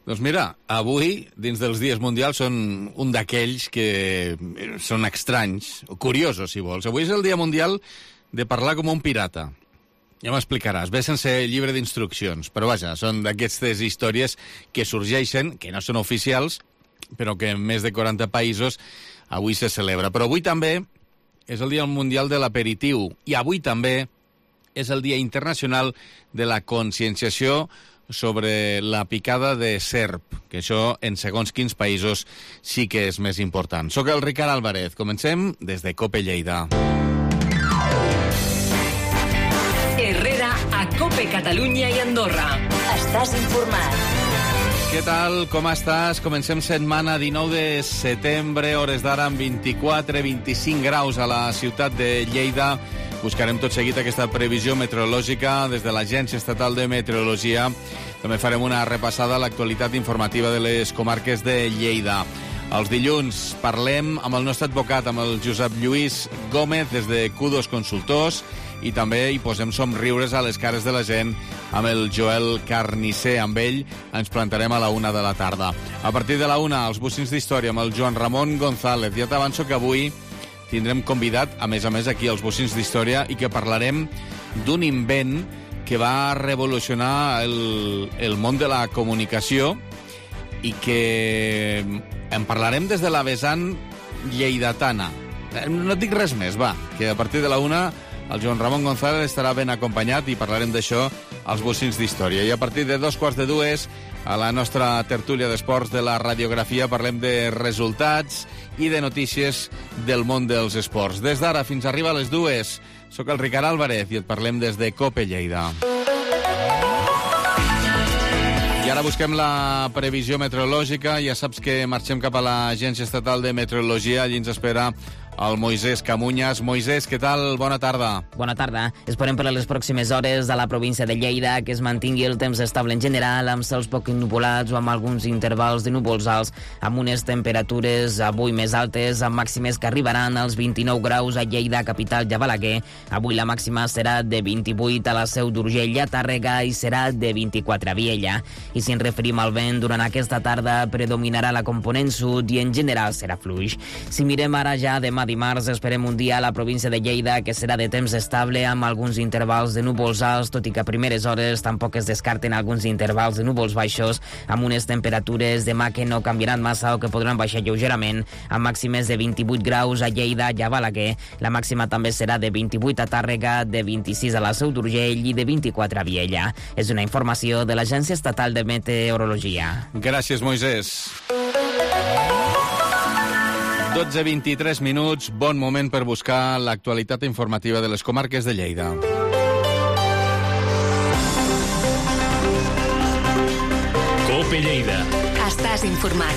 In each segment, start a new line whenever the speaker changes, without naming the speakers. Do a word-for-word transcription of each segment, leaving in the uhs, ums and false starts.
Doncs mira, avui, dins dels dies mundials, són un d'aquells que són estranys, o curiosos, si vols. Avui és el dia mundial de parlar com un pirata. Ja m'explicaràs, ve sense llibre d'instruccions, però vaja, són d'aquestes històries que sorgeixen, que no són oficials, però que en més de quaranta països avui se celebra. Però avui també és el dia mundial de l'aperitiu, i avui també és el dia internacional de la conscienciació sobre la picada de serp, que això en segons quins països sí que és més important. Soc el Ricard Álvarez. Comencem des de COPE Lleida.
Herrera a COPE Catalunya i Andorra. Estàs informat.
Què tal? Com estàs? Comencem setmana dinou de setembre, hores d'ara amb vint-i-quatre vint-i-cinc graus a la ciutat de Lleida. Buscarem tot seguit aquesta previsió meteorològica des de l'Agència Estatal de Meteorologia. També farem una repassada a l'actualitat informativa de les comarques de Lleida. Els dilluns parlem amb el nostre advocat, amb el Josep Lluís Gómez, des de Q dos Consultors, i també hi posem somriures a les cares de la gent amb el Joel Carnisser. Amb ell ens plantarem a la una de la tarda. A partir de la una, els bocins d'història amb el Joan Ramon González. Ja t'avanço que avui tindrem convidat, a més a més, aquí als bocins d'història, i que parlarem d'un invent que va revolucionar el, el món de la comunicació i que en parlarem des de la vessant lleidatana. No et dic res més, va, que a partir de la una el Joan Ramon González estarà ben acompanyat i parlarem d'això als bocins d'història. I a partir de dos quarts de dues, a la nostra tertúlia d'esports de la radiografia, parlem de resultats i de notícies del món dels esports. Des d'ara fins a arribar a les dues, soc el Ricard Álvarez i et parlem des de COPE Lleida. I ara busquem la previsió meteorològica. Ja saps que marxem cap a l'Agència Estatal de Meteorologia. Allí ens espera el Moisés Camuñas. Moisés, què tal? Bona tarda.
Bona tarda. Esperem per a les pròximes hores a la província de Lleida que es mantingui el temps estable en general, amb cels poc nuvolats o amb alguns intervals de núvols alts, amb unes temperatures avui més altes, amb màximes que arribaran als vint-i-nou graus a Lleida, capital i a Balaguer. Avui la màxima serà de vint-i-vuit a la Seu d'Urgell, a Tàrrega, i serà de vint-i-quatre a Viella. I si ens referim al vent, durant aquesta tarda predominarà la component sud i en general serà fluix. Si mirem ara ja demà dimarts, esperem un dia a la província de Lleida que serà de temps estable amb alguns intervals de núvols alts, tot i que a primeres hores tampoc es descarten alguns intervals de núvols baixos, amb unes temperatures demà que no canviaran massa o que podran baixar lleugerament, amb màximes de vint-i-vuit graus a Lleida i a Balaguer. La màxima també serà de vint-i-vuit a Tàrrega, de vint-i-sis a la Seu d'Urgell i de vint-i-quatre a Viella. És una informació de l'Agència Estatal de Meteorologia.
Gràcies, Moisés. dotze vint-i-tres minuts, bon moment per buscar l'actualitat informativa de les comarques de Lleida.
COPE Lleida. Estàs informat.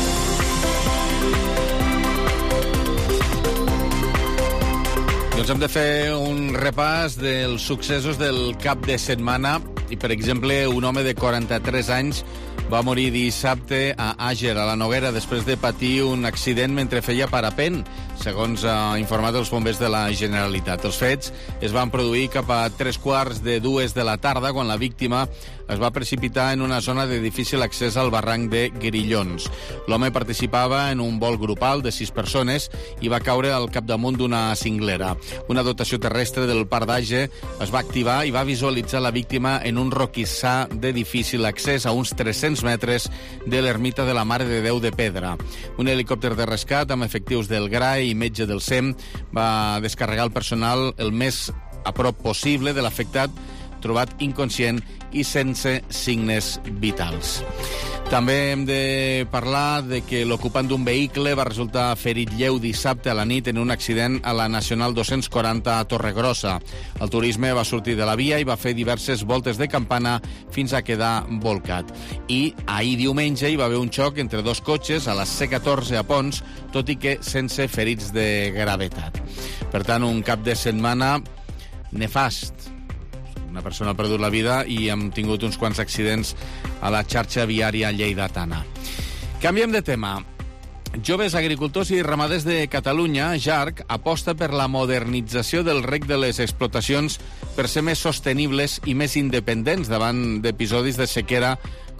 Doncs hem de fer un repàs dels successos del cap de setmana i, per exemple, un home de quaranta-tres anys va morir dissabte a Àger, a la Noguera, després de patir un accident mentre feia parapent, segons ha informat els bombers de la Generalitat. Els fets es van produir cap a tres quarts de dues de la tarda, quan la víctima es va precipitar en una zona de difícil accés al barranc de Grillons. L'home participava en un vol grupal de sis persones i va caure al capdamunt d'una cinglera. Una dotació terrestre del Parc d'Àger es va activar i va visualitzar la víctima en un roquissar de difícil accés a uns tres-cents metres de l'ermita de la Mare de Déu de Pedra. Un helicòpter de rescat amb efectius del G R A I i metge del S E M va descarregar el personal el més a prop possible de l'afectat, trobat inconscient i sense signes vitals. També hem de parlar de que l'ocupant d'un vehicle va resultar ferit lleu dissabte a la nit en un accident a la Nacional dos-cents quaranta a Torregrossa. El turisme va sortir de la via i va fer diverses voltes de campana fins a quedar volcat. I ahir diumenge hi va haver un xoc entre dos cotxes a la C catorze a Pons, tot i que sense ferits de gravetat. Per tant, un cap de setmana nefast. Una persona ha perdut la vida i hem tingut uns quants accidents a la xarxa viària lleidatana. Canviem de tema. Joves Agricultors i Ramaders de Catalunya, J A R C, aposta per la modernització del reg de les explotacions per ser més sostenibles i més independents davant d'episodis de sequera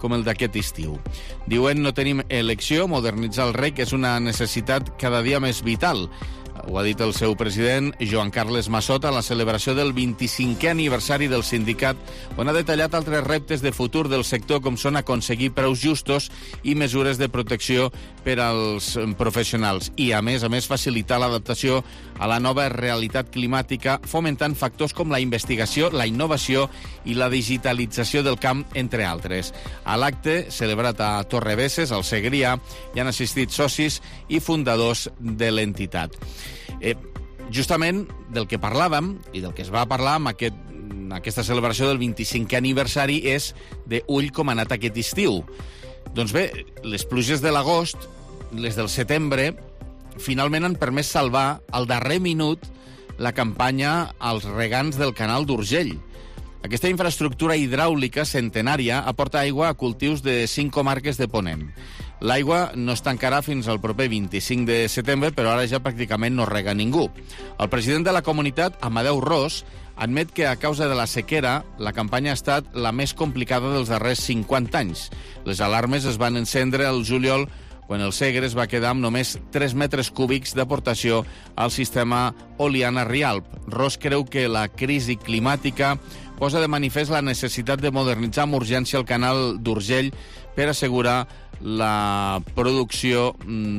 com el d'aquest estiu. Diuen no tenim elecció, modernitzar el rec és una necessitat cada dia més vital. Ho ha dit el seu president, Joan Carles Massota, a la celebració del vint-i-cinquè aniversari del sindicat, on ha detallat altres reptes de futur del sector, com són aconseguir preus justos i mesures de protecció per als professionals. I, a més a més, facilitar l'adaptació a la nova realitat climàtica, fomentant factors com la investigació, la innovació i la digitalització del camp, entre altres. A l'acte, celebrat a Torrebesses, al Segrià, hi han assistit socis i fundadors de l'entitat. Eh, justament del que parlàvem i del que es va parlar amb aquest, aquesta celebració del vint-i-cinquè aniversari és de ull com ha anat aquest estiu. Doncs bé, les pluges de l'agost, les del setembre, finalment han permès salvar al darrer minut la campanya als regants del canal d'Urgell. Aquesta infraestructura hidràulica centenària aporta aigua a cultius de cinc comarques de Ponent. L'aigua no es tancarà fins al proper vint-i-cinc de setembre, però ara ja pràcticament no rega ningú. El president de la comunitat, Amadeu Ros, admet que a causa de la sequera la campanya ha estat la més complicada dels darrers cinquanta anys. Les alarmes es van encendre al juliol quan el Segre es va quedar amb només tres metres cúbics d'aportació al sistema Oliana-Rialp. Ros creu que la crisi climàtica posa de manifest la necessitat de modernitzar amb urgència el canal d'Urgell per assegurar la producció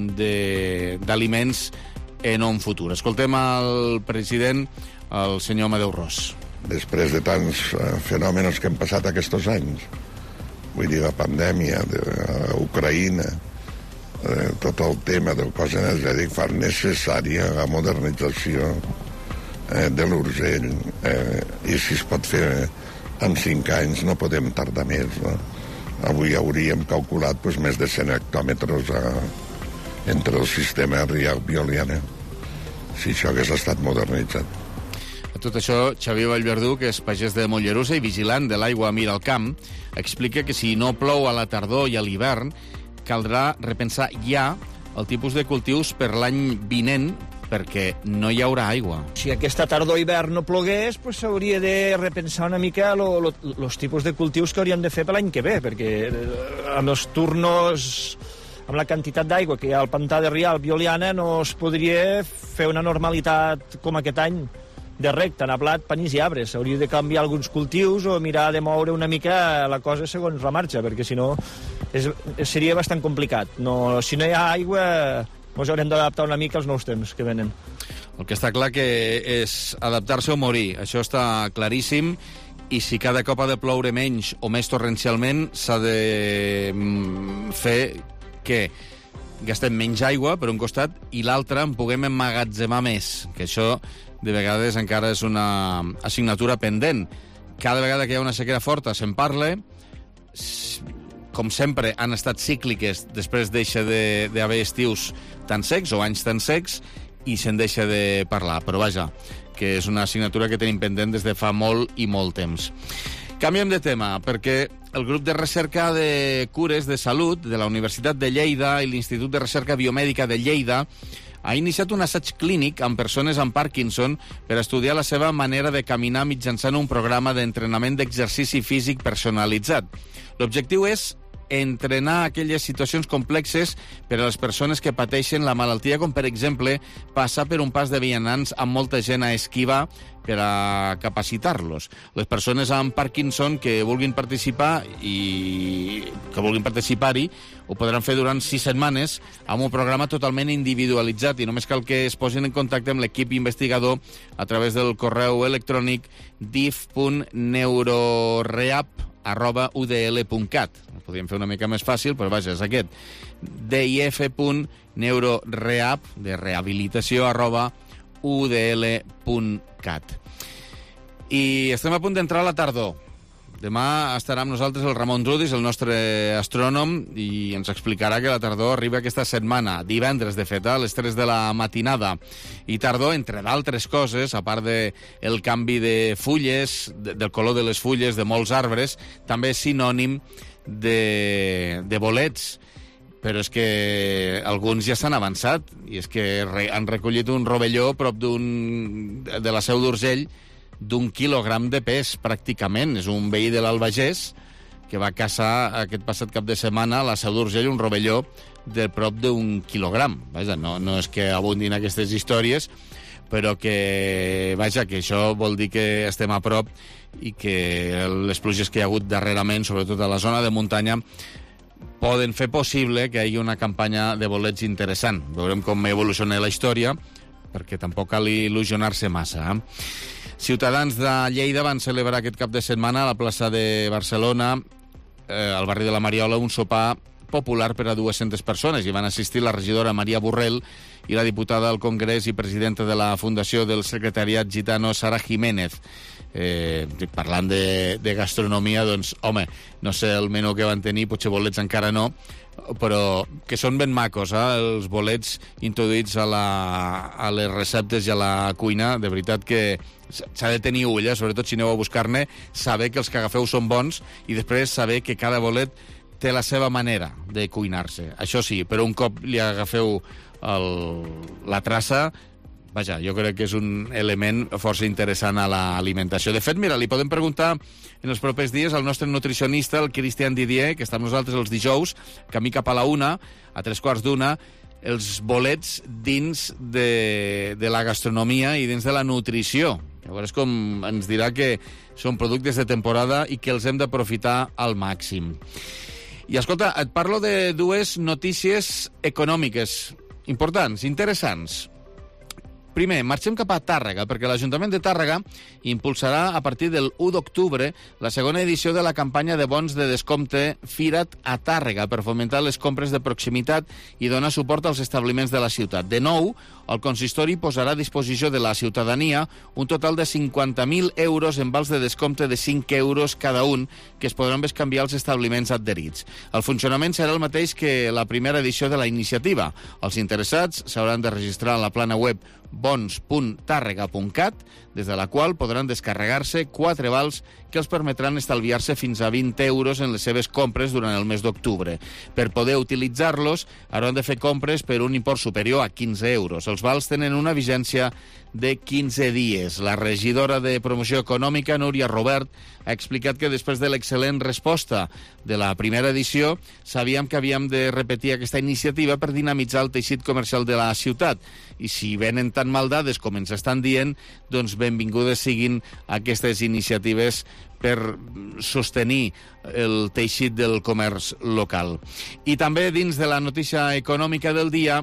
d'aliments en un futur. Escoltem el president, el senyor Amadeu Ros.
Després de tants uh, fenòmenos que hem passat aquests anys, vull dir, la pandèmia d'Ucraïna, uh, tot el tema del cos energètic fa necessària la modernització uh, de l'Urgell, uh, i si es pot fer en cinc anys no podem tardar més, no? Avui hauríem calculat pues, més de cent hectòmetres a, entre el sistema Rialp i Oliana, si això hagués estat modernitzat.
A tot això, Xavier Vallverdú, que és pagès de Mollerussa i vigilant de l'aigua a Mira al Camp, explica que si no plou a la tardor i a l'hivern, caldrà repensar ja el tipus de cultius per l'any vinent, perquè no hi haurà aigua.
Si aquesta tardor o hivern no plogués, pues s'hauria de repensar una mica els tipus de cultius que hauríem de fer per l'any que ve, perquè amb els turnos, amb la quantitat d'aigua que hi ha al pantà de Rialp i Oliana, no es podria fer una normalitat com aquest any de rec, tant a blat, panís i arbres. S'hauria de canviar alguns cultius o mirar de moure una mica la cosa segons la marxa, perquè si no és, seria bastant complicat. No, si no hi ha aigua, ens haurem d'adaptar una mica als nous temps que venen.
El que està clar que és adaptar-se o morir, això està claríssim, i si cada cop ha de ploure menys o més torrencialment, s'ha de fer que gastem menys aigua, per un costat, i l'altre en puguem emmagatzemar més, que això de vegades encara és una assignatura pendent. Cada vegada que hi ha una sequera forta se'n parla, com sempre han estat cícliques, després deixa d'haver estius tan secs o anys tan secs i se'n deixa de parlar, però vaja, que és una assignatura que tenim pendent des de fa molt i molt temps. Canviem de tema, perquè el grup de recerca de cures de salut de la Universitat de Lleida i l'Institut de Recerca Biomèdica de Lleida ha iniciat un assaig clínic amb persones amb Parkinson per estudiar la seva manera de caminar mitjançant un programa d'entrenament d'exercici físic personalitzat. L'objectiu és entrenar aquelles situacions complexes per a les persones que pateixen la malaltia, com per exemple passar per un pas de vianants amb molta gent a esquivar per a capacitar-los. Les persones amb Parkinson que vulguin participar i que vulguin participar-hi ho podran fer durant sis setmanes amb un programa totalment individualitzat i només cal que es posin en contacte amb l'equip investigador a través del correu electrònic dif punt neuroreap arroba u d l punt cat. Ho podríem fer una mica més fàcil, però vaja, és aquest. dif punt neuroreap, de rehabilitació, arroba u d l punt cat. I estem a punt d'entrar a la tardor. Demà estarà amb nosaltres el Ramon Rudis, el nostre astrònom, i ens explicarà que la tardor arriba aquesta setmana, divendres, de fet, a les tres de la matinada. I tardor, entre d'altres coses, a part del canvi de fulles, de, del color de les fulles de molts arbres, també és sinònim de, de bolets. Però és que alguns ja s'han avançat, i és que re, han recollit un rovelló prop d'un de la Seu d'Urgell d'un quilogram de pes, pràcticament. És un veí de l'Albagés que va caçar aquest passat cap de setmana a la Seu d'Urgell un rovelló de prop d'un quilogram. Vaja, no, no és que abundin aquestes històries, però que, vaja, que això vol dir que estem a prop i que les pluges que hi ha hagut darrerament, sobretot a la zona de muntanya, poden fer possible que hi hagi una campanya de bolets interessant. Veurem com evoluciona la història, perquè tampoc cal il·lusionar-se massa. Eh? Ciutadans de Lleida van celebrar aquest cap de setmana a la plaça de Barcelona, eh, al barri de la Mariola, un sopar popular per a dues-centes persones. Hi van assistir la regidora Maria Borrell i la diputada al Congrés i presidenta de la Fundació del Secretariat Gitano, Sara Jiménez. Eh, parlant de, de gastronomia, doncs, home, no sé el menú que van tenir, potser bolets encara no, però que són ben macos, eh? Els bolets introduïts a, la, a les receptes i a la cuina, de veritat que s'ha de tenir ull, eh? Sobretot si aneu a buscar-ne, saber que els que agafeu són bons i després saber que cada bolet té la seva manera de cuinar-se. Això sí, però un cop li agafeu el, la traça, vaja, jo crec que és un element força interessant a l'alimentació. De fet, mira, li podem preguntar en els propers dies al nostre nutricionista, el Cristian Didier, que està amb nosaltres els dijous, camí cap a la una, a tres quarts d'una, els bolets dins de, de la gastronomia i dins de la nutrició. Llavors, com ens dirà que són productes de temporada i que els hem d'aprofitar al màxim. I, escolta, et parlo de dues notícies econòmiques importants, interessants. Primer, marxem cap a Tàrrega, perquè l'Ajuntament de Tàrrega impulsarà a partir del u d'octubre la segona edició de la campanya de bons de descompte Fira't a Tàrrega per fomentar les compres de proximitat i donar suport als establiments de la ciutat. De nou, el consistori posarà a disposició de la ciutadania un total de cinquanta mil euros en vals de descompte de cinc euros cada un que es podran bescanviar als establiments adherits. El funcionament serà el mateix que la primera edició de la iniciativa. Els interessats s'hauran de registrar a la plana web bons punt tàrrega punt cat, des de la qual podran descarregar-se quatre vals que els permetran estalviar-se fins a vint euros en les seves compres durant el mes d'octubre. Per poder utilitzar-los, hauran de fer compres per un import superior a quinze euros. Els vals tenen una vigència de quinze dies. La regidora de Promoció Econòmica, Núria Robert, ha explicat que després de l'excel·lent resposta de la primera edició, sabíem que havíem de repetir aquesta iniciativa per dinamitzar el teixit comercial de la ciutat. I si venen tan mal dades com ens estan dient, doncs benvingudes siguin aquestes iniciatives per sostenir el teixit del comerç local. I també dins de la notícia econòmica del dia,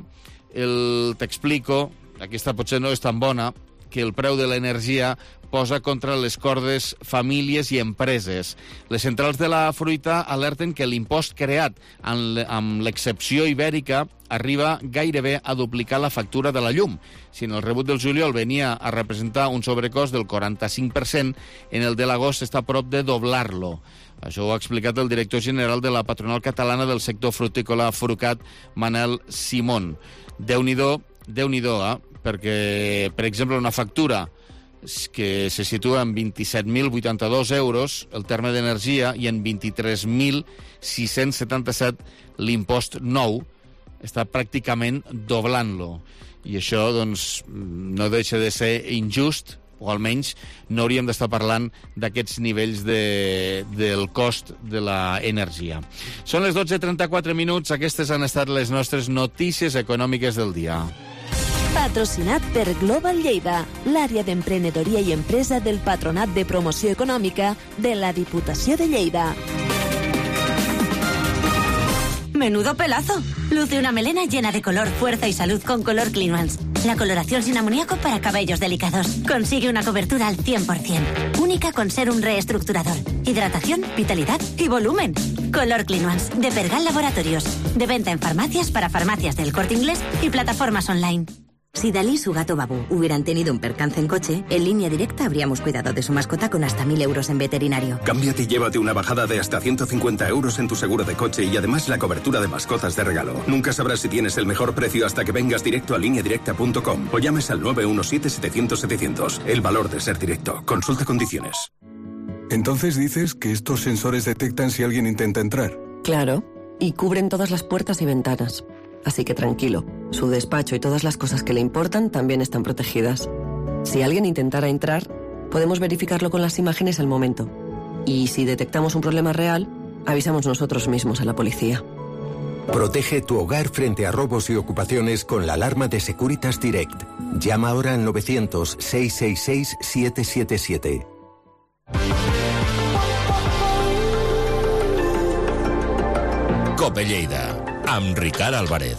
el t'explico, aquesta potser no és tan bona, que el preu de l'energia posa contra les cordes famílies i empreses. Les centrals de la fruita alerten que l'impost creat amb l'excepció ibèrica arriba gairebé a duplicar la factura de la llum. Si en el rebut del juliol venia a representar un sobrecost del quaranta-cinc per cent, en el de l'agost està a prop de doblar-lo. Això ho ha explicat el director general de la patronal catalana del sector frutícola Frucat, Manel Simón. Déu-n'hi-do, Déu-n'hi-do, eh? Perquè, per exemple, una factura que se situa en vint-i-set mil vuitanta-dos euros el terme d'energia i en vint-i-tres mil sis-cents setanta-set l'impost nou, està pràcticament doblant-lo. I això, doncs, no deixa de ser injust, o almenys no hauríem d'estar parlant d'aquests nivells de, del cost de l'energia. Són les dotze trenta-quatre minuts, aquestes han estat les nostres notícies econòmiques del dia.
Patrocinat per Global Lleida, l'àrea d'emprenedoria i empresa del Patronat de Promoció Econòmica de la Diputació de Lleida.
¡Menudo pelazo! Luce una melena llena de color, fuerza y salud con Color Clean Ones. La coloración sin amoníaco para cabellos delicados. Consigue una cobertura al cien por cien. Única con serum reestructurador. Hidratación, vitalidad y volumen. Color Clean Ones, de Pergal Laboratorios. De venta en farmacias para farmacias del Corte Inglés y plataformas online.
Si Dalí y su gato Babu hubieran tenido un percance en coche, en Línea Directa habríamos cuidado de su mascota con hasta mil euros en veterinario.
Cámbiate y llévate una bajada de hasta ciento cincuenta euros en tu seguro de coche y además la cobertura de mascotas de regalo. Nunca sabrás si tienes el mejor precio hasta que vengas directo a línea directa punto com o llames al nueve uno siete setecientos setecientos. El valor de ser directo. Consulta condiciones.
Entonces dices que estos sensores detectan si alguien intenta entrar.
Claro, y cubren todas las puertas y ventanas. Así que tranquilo, su despacho y todas las cosas que le importan también están protegidas. Si alguien intentara entrar, podemos verificarlo con las imágenes al momento. Y si detectamos un problema real, Avisamos nosotros mismos a la policía.
Protege tu hogar frente a robos y ocupaciones con la alarma de Securitas Direct. Llama ahora al novecientos, seiscientos sesenta y seis, setecientos setenta y siete.
Cope Lleida, amb Ricard Álvarez.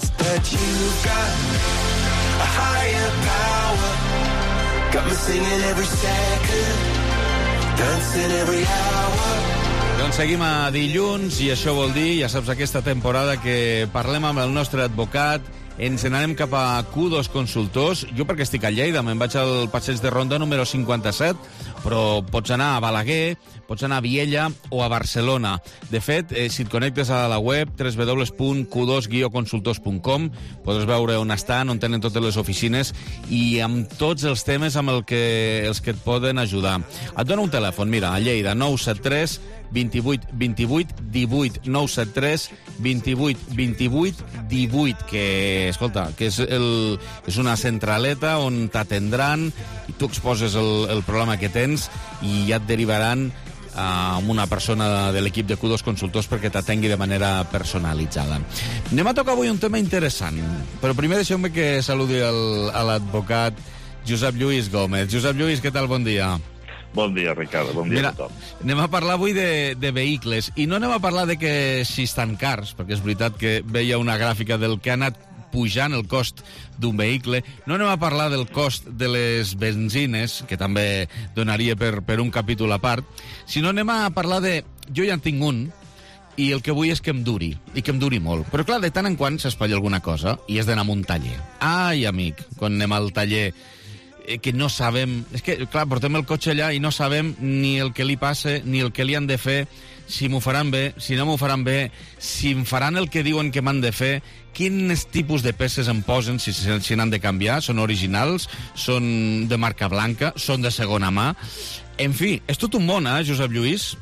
Doncs seguim a dilluns i això vol dir, ja saps, aquesta temporada que parlem amb el nostre advocat, ens n'anem cap a Q dos Consultors. Jo perquè estic a Lleida, me'n vaig al passeig de Ronda número cinquanta-set, però pots anar a Balaguer, pots anar a Viella o a Barcelona. De fet, eh, si et connectes a la web w w w punt q dos guió consultors punt com podràs veure on estan, on tenen totes les oficines i amb tots els temes amb el que, els que et poden ajudar. Et dono un telèfon, mira, a Lleida, nou set tres, vint-i-vuit, vint-i-vuit, divuit, nou set tres, vint-i-vuit, vint-i-vuit, divuit, que, escolta, que és, el, és una centraleta on t'atendran i tu exposes el, el problema que tens i ja et derivaran a una persona de l'equip de Q dos Consultors perquè t'atengui de manera personalitzada. Anem a tocar avui un tema interessant, però primer deixeu-me que saludi el, a l'advocat Josep Lluís Gómez. Josep Lluís, què tal? Bon dia.
Bon dia, Ricardo. Bon dia
Mira,
a tothom.
Anem a parlar avui de, de vehicles, i no anem a parlar de que si estan cars, perquè és veritat que veia una gràfica del que ha anat pujant el cost d'un vehicle. No anem a parlar del cost de les benzines, que també donaria per, per un capítol a part, sinó anem a parlar de... Jo ja en tinc un, i el que vull és que em duri, i que em duri molt. Però clar, de tant en quant s'espatlla alguna cosa, i és d'anar a un taller. Ai, amic, quan anem al taller... que no sabem... És que, clar, portem el cotxe allà i no sabem ni el que li passa, ni el que li han de fer, si m'ho faran bé, si no m'ho faran bé, si em faran el que diuen que m'han de fer, quins tipus de peces em posen, si, si n'han de canviar, són originals, són de marca blanca, són de segona mà... En fi, és tot un món, eh, Josep Lluís?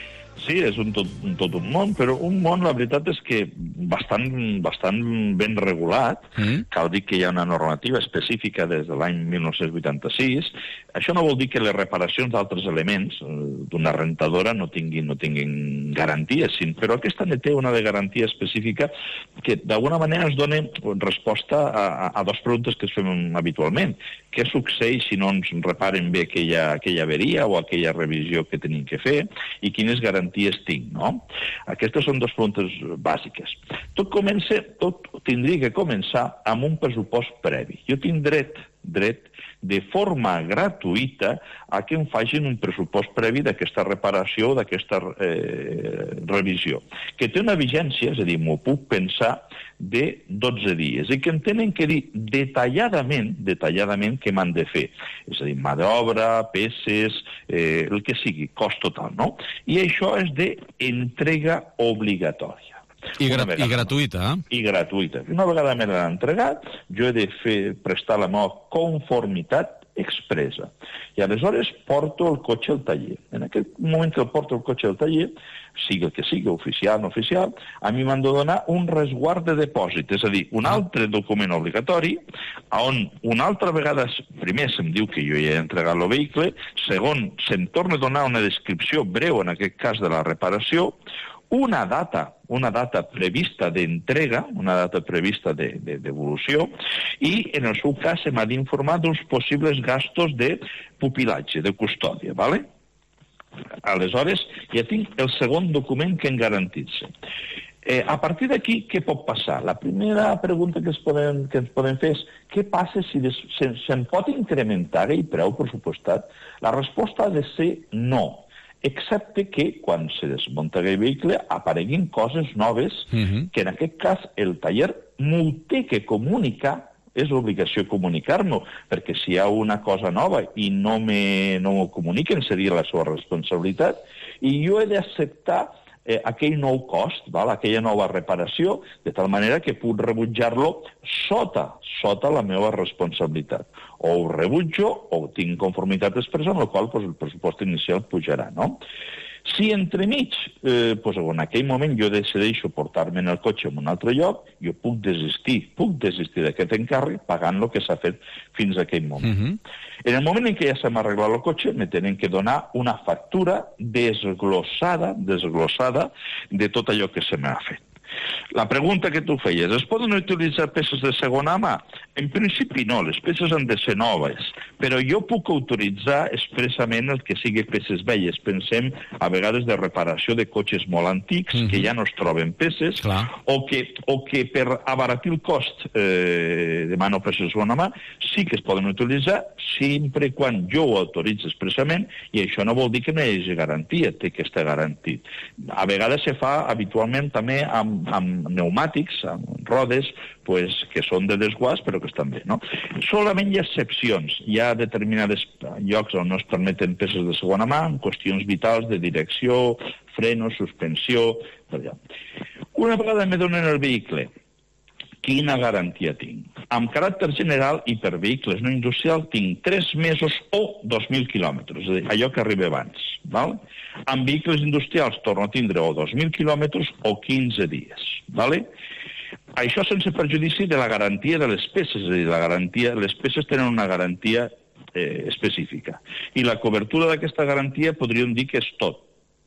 Sí, és un tot, un tot un món, però un món, la veritat és que bastant, bastant ben regulat. Mm. Cal dir que hi ha una normativa específica des de l'any mil nou-cents vuitanta-sis. Això no vol dir que les reparacions d'altres elements d'una rentadora no tinguin, no tinguin garanties, però aquesta ne té una de garantia específica que d'alguna manera ens dona resposta a, a, a dues preguntes que es fem habitualment. Què succeeix si no ens reparen bé aquella, aquella averia o aquella revisió que tenim que fer i quines garanties tinc, no? Aquestes són dues preguntes bàsiques. Tot comença, tot tindria que començar amb un pressupost previ. Jo tinc dret, dret de forma gratuïta a que em facin un pressupost previ d'aquesta reparació, d'aquesta eh, revisió, que té una vigència, és a dir, m'ho puc pensar, de dotze dies, i que em tenen que dir detalladament, detalladament què m'han de fer. És a dir, mà d'obra, peces, eh, el que sigui, cost total, no? I això és d'entrega obligatòria.
I, gra i gratuïta, eh?
I gratuïta. Una vegada me l'han entregat, jo he de fer, prestar la meva conformitat expressa. I aleshores porto el cotxe al taller. En aquest moment que el porto el cotxe al taller, sigui el que sigui, oficial, no oficial, a mi m'han de donar un resguard de depòsit, és a dir, un altre document obligatori, on una altra vegada, primer se'm diu que jo ja he entregat el vehicle, segon, se'm torna a donar una descripció breu, en aquest cas de la reparació, una data, una data prevista d'entrega, una data prevista de, de, devolució, i en el seu cas se m'ha d'informar dels possibles gastos de pupilatge, de custòdia, ¿vale? Aleshores, ja tinc el segon document que em garantitza. Eh, a partir d'aquí, què pot passar? La primera pregunta que, es poden, que ens podem fer és què passa si des, se, se'n pot incrementar el preu pressupostat? La resposta ha de ser no, excepte que quan se desmunta el vehicle apareguin coses noves, uh-huh. que en aquest cas el taller m'ho té que comunicar, és l'obligació comunicar-m'ho, perquè si hi ha una cosa nova i no m'ho no comuniquen seria la seva responsabilitat, i jo he d'acceptar eh, aquell nou cost, val? Aquella nova reparació, de tal manera que puc rebutjar-lo sota, sota la meva responsabilitat. O ho rebutjo o tinc conformitat expressa, amb la qual doncs, el pressupost inicial pujarà, no? Si entremig, eh, pues, en aquell moment jo decideixo portar-me en el cotxe en un altre lloc, jo puc desistir, puc desistir d'aquest encàrrec pagant el que s'ha fet fins a aquell moment. Uh-huh. En el moment en què ja se m'ha arreglat el cotxe, me tenen que donar una factura desglossada, desglossada de tot allò que se m'ha fet. La pregunta que tu feies, es poden utilitzar peces de segona mà? En principi no, les peces han de ser noves, però jo puc autoritzar expressament el que sigui peces velles. Pensem a vegades de reparació de cotxes molt antics, mm-hmm. que ja no es troben peces, o que, o que per abaratir el cost eh, demano peces de segona mà, sí que es poden utilitzar, sempre quan jo ho autoritzo expressament, i això no vol dir que no hi hagi garantia, té que estar garantit. A vegades se fa habitualment també amb amb pneumàtics, amb rodes, pues, que són de desguàs, però que estan bé, no? Solament hi ha excepcions. Hi ha determinats llocs on no es permeten peces de segona mà, en qüestions vitals de direcció, frenos, suspensió... Una vegada me donen el vehicle, quina garantia tinc? Amb caràcter general i per vehicles no industrials tinc tres mesos o dos mil quilòmetres, és a dir, allò que arriba abans. Val? Amb vehicles industrials torno a tindre o dos mil quilòmetres o quinze dies. Val? Això sense perjudici de la garantia de les peces, és a dir, la garantia, les peces tenen una garantia eh, específica. I la cobertura d'aquesta garantia podríem dir que és tot.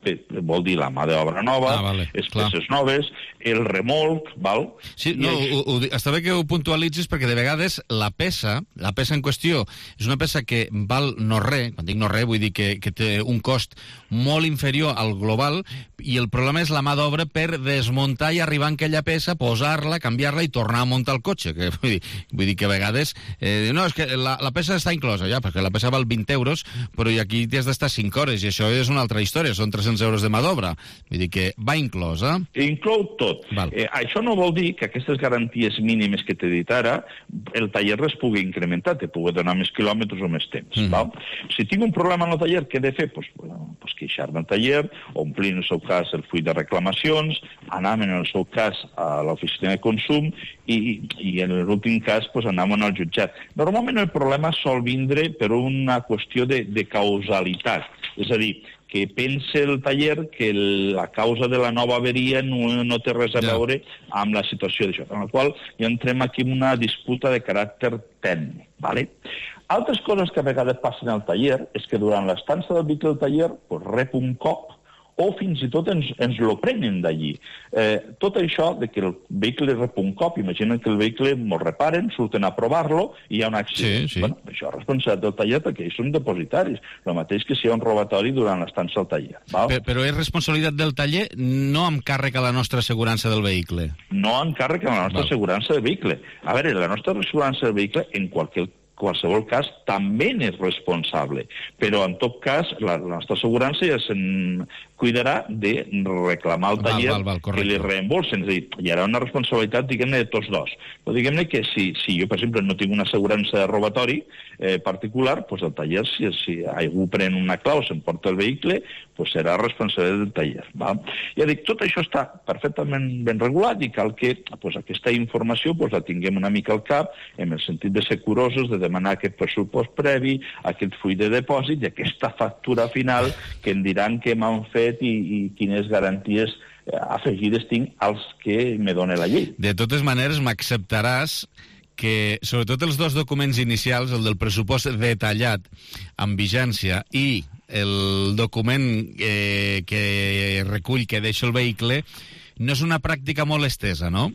Vol dir la mà d'obra nova, ah, vale, les peces clar. noves, el remolc, val?
Sí, no, ho, ho, està bé que ho puntualitzis perquè de vegades la peça, la peça en qüestió, és una peça que val no res, quan dic no res vull dir que, que té un cost molt inferior al global, i el problema és la mà d'obra per desmuntar i arribar en aquella peça, posar-la, canviar-la i tornar a muntar el cotxe, que vull dir, vull dir que a vegades, eh, no, és que la, la peça està inclosa ja, perquè la peça val vint euros, però aquí t'has d'estar cinc hores, i això és una altra història, són tres-cents euros de mà d'obra. Vull dir que va inclosa.
Inclou tot. Eh, això no vol dir que aquestes garanties mínimes que t'he dit ara, el taller es pugui incrementar, te pugui donar més quilòmetres o més temps. Mm. Val? Si tinc un problema en el taller, què he de fer? Pues, bueno, pues queixar-me al taller, omplir en el seu cas el full de reclamacions, anar en el seu cas a l'oficina de consum i, i en l'últim cas pues, anar al jutjat. Normalment el problema sol vindre per una qüestió de, de causalitat. És a dir, que pense el taller que la causa de la nova averia no, no té res a veure amb la situació d'això, en la qual ja entrem aquí en una disputa de caràcter tècnic. ¿Vale? Altres coses que a vegades passen al taller és que durant l'estança del vehicle al taller pues, rep un cop o fins i tot ens, ens lo prenen d'allí. Eh, tot això de que el vehicle rep un cop, imaginen que el vehicle m'ho reparen, surten a provar-lo i hi ha un accident. Sí, sí. Bueno, això és responsabilitat del taller perquè ells són depositaris, el mateix que si hi ha un robatori durant l'estança al taller. Val?
Però, però és responsabilitat del taller no amb càrrec a la nostra assegurança del vehicle?
No amb càrrec a la nostra Val. assegurança del vehicle. A veure, la nostra assegurança del vehicle, en qualsevol qualsevol cas, també n'és responsable. Però, en tot cas, la, la nostra assegurança ja se'n cuidarà de reclamar al taller val, val, val, que li reembolsen. És a dir, hi haurà una responsabilitat, diguem-ne, de tots dos. Però diguem-ne que si, si jo, per exemple, no tinc una assegurança de robatori eh, particular, doncs el taller, si, si algú pren una clau, s'emporta el vehicle, doncs serà responsabilitat del taller. Va? Ja dic, tot això està perfectament ben regulat i cal que doncs, aquesta informació doncs, la tinguem una mica al cap, en el sentit de ser curosos, de demanar aquest pressupost previ, aquest full de depòsit i aquesta factura final que em diran què m'han fet i, i quines garanties afegides tinc als que me dona la llei.
De totes maneres, m'acceptaràs que, sobretot els dos documents inicials, el del pressupost detallat amb vigència i el document eh, que recull que deixa el vehicle, no és una pràctica molt estesa, no?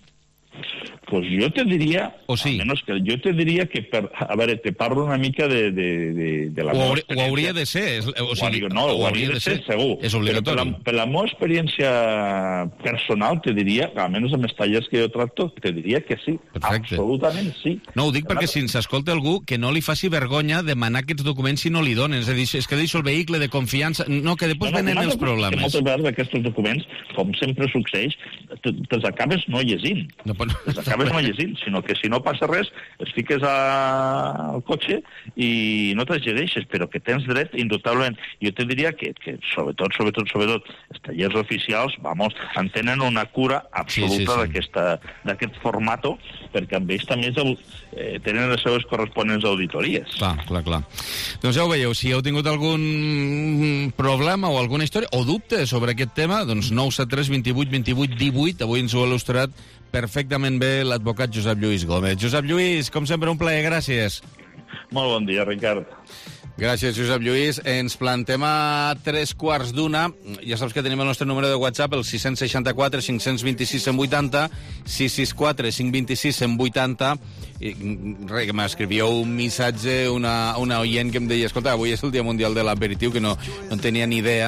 Pues jo te diria,
o sí.
almenys que jo te diria que, per, a veure, te parlo una mica de, de, de, de la
meva experiència. Ho hauria de ser. És, o sigui,
o, no, ho hauria de ser, segur.
És obligatori.
Però per la, per la meva experiència personal, te diria, almenys amb els tallers que jo tracto, te diria que sí. Perfecte. Absolutament sí.
No, ho dic perquè si ens escolta algú que no li faci vergonya demanar aquests documents si no li donen. És a dir, és que deixo el vehicle de confiança... No, que després no, no, venen els problemes.
Que moltes vegades aquests documents, com sempre succeeix, te'ls acabes no llegint.
No, però...
Te'ls acabes només no llegint, sinó que si no passa res, els fiques a... al cotxe i no te'ls llegeixes, però que tens dret, indubtablement. Jo te diria que, que sobretot, sobretot, sobretot, els tallers oficials, vamos, en tenen una cura absoluta sí, sí, sí. d'aquest formato, perquè amb ells també el, eh, tenen les seves corresponents auditories.
Clar, clar, clar. Doncs ja ho veieu, si heu tingut algun problema o alguna història, o dubte sobre aquest tema, doncs nou set tres vint vuit vint vuit divuit, avui ens ho ha il·lustrat perfectament bé l'advocat Josep Lluís Gómez. Josep Lluís, com sempre, un plaer, gràcies.
Molt bon dia, Ricard.
Gràcies, Josep Lluís. Ens plantem a tres quarts d'una. Ja saps que tenim el nostre número de WhatsApp, el sis seixanta quatre cinc dos sis cent vuitanta, sis sis quatre cinc dos sis cent vuitanta. I, re, que m'escrivió un missatge, una, una oient que em deia, escolta, avui és el Dia Mundial de l'Aperitiu, que no, no tenia ni idea,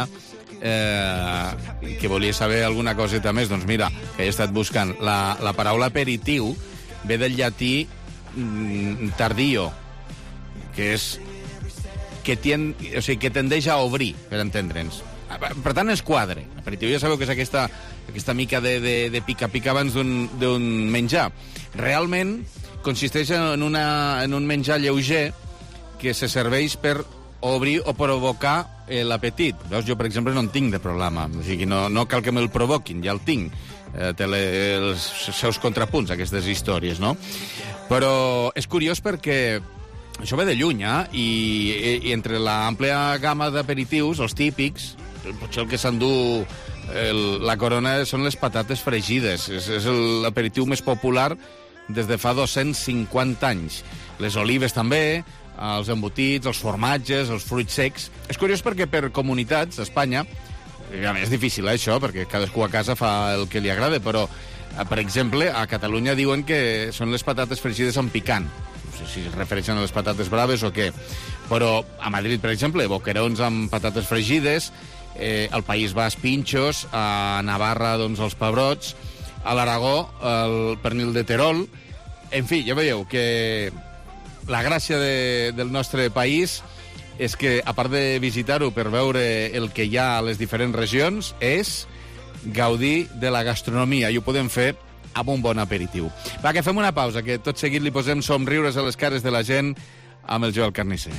eh, que volia saber alguna coseta més. Doncs mira, que he estat buscant. La, la paraula aperitiu ve del llatí mm, tardío, que és que, tien, o sigui, que tendeix a obrir, per entendre'ns. Per tant, és quadre. L'aperitiu ja sabeu que és aquesta, aquesta mica de, de, de pica-pica abans d'un menjar. Realment consisteix en, una, en un menjar lleuger que se serveix per obrir o provocar eh, l'apetit. Veus, jo, per exemple, no en tinc de problema. O sigui, no, no cal que me'l provoquin, ja el tinc. Eh, té le, els seus contrapunts, aquestes històries, no? Però és curiós perquè això ve de lluny, eh? I, i entre l'àmplia gamma d'aperitius, els típics, potser el que s'endú la corona són les patates fregides. És, és l'aperitiu més popular des de fa dos-cents cinquanta anys. Les olives també, els embotits, els formatges, els fruits secs. És curiós perquè per comunitats, a Espanya, és difícil, eh, això, perquè cadascú a casa fa el que li agrada, però, per exemple, a Catalunya diuen que són les patates fregides amb picant. No sé si es refereixen a les patates braves o què. Però a Madrid, per exemple, boquerons amb patates fregides, eh, al País Basc pinxos, a Navarra, doncs, els pebrots, a l'Aragó, el pernil de Terol. En fi, ja veieu que la gràcia de, del nostre país és que, a part de visitar-ho per veure el que hi ha a les diferents regions, és gaudir de la gastronomia, i ho podem fer amb un bon aperitiu. Va, que fem una pausa, que tot seguit li posem somriures a les cares de la gent amb el Joel Carnisser.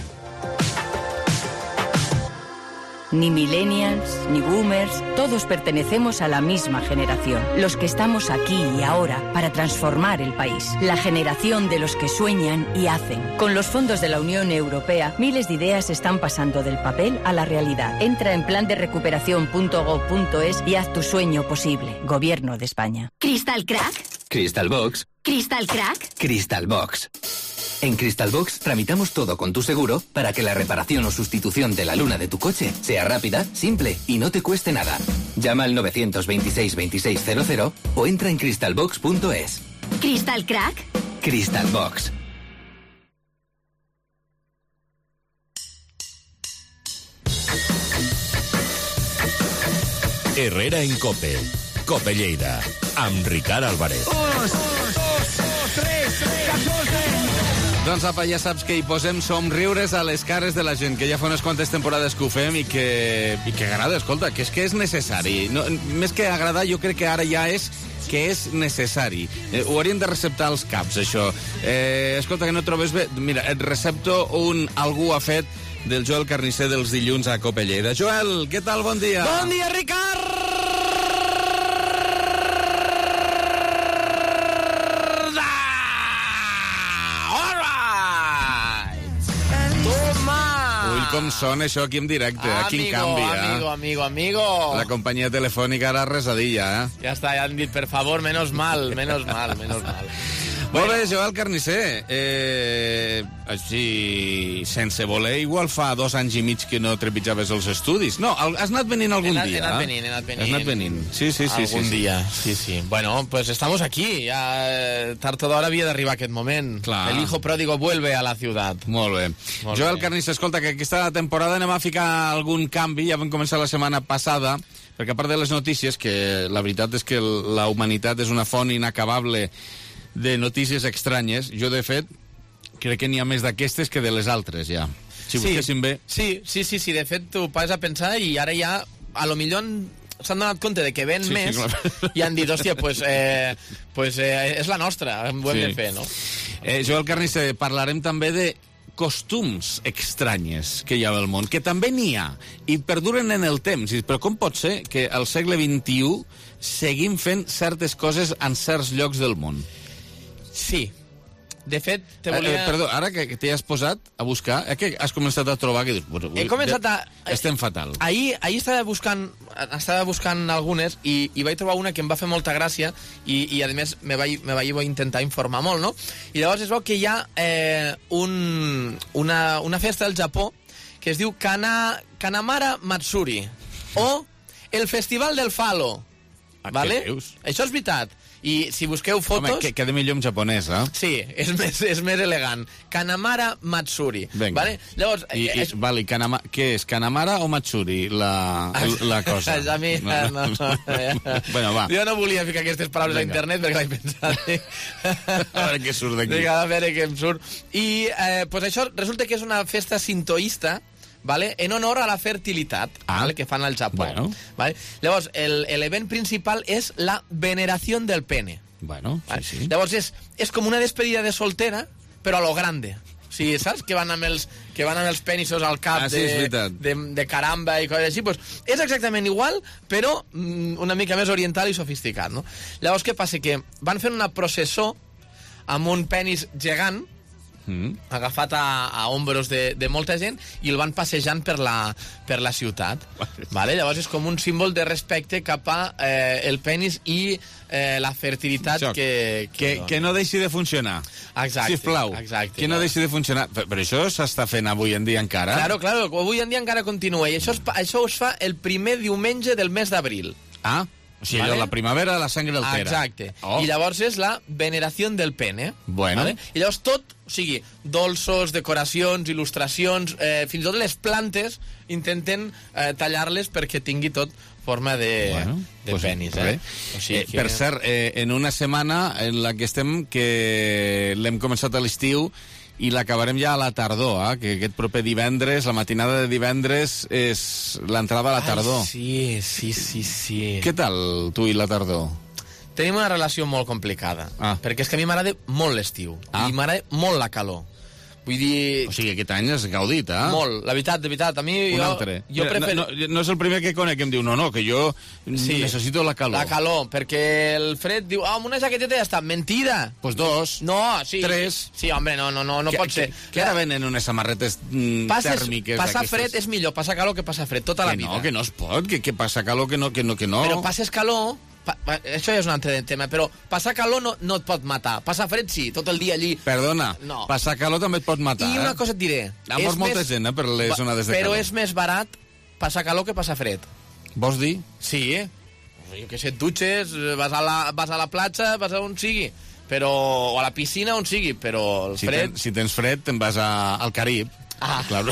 Ni millennials, ni boomers, todos pertenecemos a la misma generación. Los que estamos aquí y ahora para transformar el país. La generación de los que sueñan y hacen. Con los fondos de la Unión Europea, miles de ideas están pasando del papel a la realidad. Entra en plan de recuperación punto gob punto es y haz tu sueño posible. Gobierno de España.
¿Crystal Crack?
Crystal Box.
¿Crystal Crack?
Crystal Box. En Crystal Box tramitamos todo con tu seguro para que la reparación o sustitución de la luna de tu coche sea rápida, simple y no te cueste nada. Llama al nueve dos seis, veintiséis cero cero o entra en crystal box punto es.
¿Crystal Crack?
Crystal Box.
Herrera en Cope. Cope Lleida. Amb Ricard Álvarez.
Dos, dos, tres, catorze. Doncs apa, ja saps que hi posem somriures a les cares de la gent, que ja fa unes quantes temporades que ho fem i que, i que agrada, escolta, que és que és necessari. No, més que agradar, jo crec que ara ja és que és necessari. Eh, ho haurien de receptar als caps, això. Eh, escolta, que no trobes bé? Mira, et recepto un Algú ha fet del Joel Carnisser dels dilluns a Cope Lleida. Joel, què tal? Bon dia.
Bon dia, Ricard!
Com sona això aquí en directe, amigo, aquí en canvi, eh?
Amigo, amigo, amigo.
La companyia telefònica ara resadilla, eh?
Ja està, ja han dit, per favor, menos mal, menos mal, menos mal.
Molt bé, Joel Carnisser. Eh, així, sense voler, igual fa dos anys i mig que no trepitjaves els estudis. No, has anat venint algun
he anat,
dia.
He anat venint, he anat venint.
Has anat venint, sí, sí, sí.
Algun
sí,
dia,
sí.
sí, sí. Bueno, pues estamos aquí. Ja, tard o d'hora havia d'arribar aquest moment.
Clar.
El hijo pródigo vuelve a la ciutat.
Molt bé. Molt Joel bé. Carnisser, escolta, que aquesta temporada anem a ficar algun canvi. Ja vam començar la setmana passada, perquè a part de les notícies, que la veritat és que la humanitat és una font inacabable de notícies estranyes, jo, de fet, crec que n'hi ha més d'aquestes que de les altres, ja. Si
sí,
busquéssim bé...
Sí, sí, sí, sí, de fet, tu vas a pensar i ara ja, a lo millor s'han donat compte de que ven
Sí, sí,
més
clar.
i han dit, hòstia, pues, eh, pues, eh, és la nostra, ho hem
Sí.
de fer, no?
Eh, Joel Carnicer, parlarem també de costums estranyes que hi ha al món, que també n'hi ha, i perduren en el temps. Però com pot ser que al segle vint-i-u seguim fent certes coses en certs llocs del món?
Sí. De fet, te volia...
Eh, eh, perdó, ara que, que t'hi has posat a buscar, eh, que has començat a trobar... Que dius, bueno,
He començat a...
Estem fatal.
Ahir, ahir estava buscant, estava buscant algunes i, i vaig trobar una que em va fer molta gràcia i, i a més, me vaig, me vaig intentar informar molt, no? I llavors es veu que hi ha eh, un, una, una festa al Japó que es diu Kana, Kanamara Matsuri o el Festival del Falo.
Ah,
vale?
què dius?
Això és veritat. I si busqueu fotos...
Home, que queda millor en japonès, eh?
Sí, és més, és més elegant. Kanamara Matsuri.
Vinga.
Vale? Llavors...
I, i,
és...
vale, Kanama, què és, Kanamara o Matsuri, la, la cosa?
A mi, no, no.
Bueno, va.
Jo no volia ficar aquestes paraules
Vinga.
a internet perquè l'he pensat.
A veure què surt d'aquí.
Vinga, a veure què em surt. I eh, pues això resulta que és una festa sintoísta, vale? En honor a la fertilitat,
ah.
vale? Que fan al Japó.
Bueno.
Vale? Llavors, l'event principal és la veneració del pene.
Bueno,
vale?
sí, sí.
Llavors, és, és com una despedida de soltera, però a lo grande. Sí, saps? Que van amb els, que van amb els penissos al cap
ah, sí,
de, de, de caramba i coses així. Pues és exactament igual, però mm, una mica més oriental i sofisticat, no? Llavors, què passa? Que van fer una processó amb un penis gegant, Mm. agafat a, a ombros de, de molta gent i el van passejant per la, per la ciutat. Vale? Llavors és com un símbol de respecte cap a eh, el penis i eh, la fertilitat
Xoc.
que,
que, que no deixi de funcionar.
Exacte.
Sisplau,
exacte,
que no deixi de funcionar. Però, però això s'està fent avui en dia encara?
Claro, claro, avui en dia encara continua i això es, això es fa el primer diumenge del mes d'abril.
Ah, o sigui, vale? La primavera, la sangre altera.
Exacte.
Oh.
I llavors és la veneració del pene.
Bueno.
Vale? I llavors tot, o sigui, dolços, decoracions, il·lustracions, eh, fins i tot les plantes intenten eh, tallar-les perquè tingui tot forma de, bueno, de pues, penis. Eh? O sigui
eh,
que...
Per cert, eh, en una setmana en la que estem, que l'hem començat a l'estiu, i l'acabarem ja a la tardor, eh? Que aquest proper divendres, la matinada de divendres, és l'entrada a la tardor.
Ai, sí, sí, sí, sí.
Què tal, tu i la tardor?
Tenim una relació molt complicada,
ah.
perquè és que a mi m'agrada molt l'estiu, ah. i m'agrada molt la calor. Vull dir...
O sigui, aquest any has gaudit, eh?
Molt, la veritat, de veritat. A mi,
Un
jo,
altre.
jo prefer...
no, no, no és el primer que conec que em diu, no, no, que jo sí, necessito la calor.
La calor, perquè el fred diu, ah, amb una jaqueteta ja està. Mentida.
Pues dos.
No, sí.
Tres.
Sí, home, no, no, no, no
que,
pot ser.
Que, que ara venen unes samarretes mm,
Passes,
tèrmiques.
Passar
aquestes.
fred és millor, passar calor que passar fred, tota la
que
vida.
No, que no es pot, que, que passa calor, que no, que no, que no.
Però passes calor... Pa, pa, això ja és un altre tema, però passar calor no, no et pot matar. Passar fred sí, tot el dia allí.
Perdona,
no.
Passar calor també et pot matar.
I una
eh?
cosa et diré.
Ha mort molta més, gent, eh, per les onades de
però
calor.
Però és més barat passar calor que passar fred.
Vols dir?
Sí, eh? Jo què sé, et dutxes, vas a, la, vas a la platja, vas a on sigui, però, o a la piscina, on sigui, però el
si
fred...
Ten, si tens fred, te'n vas a, al Carib.
Ah,
claro.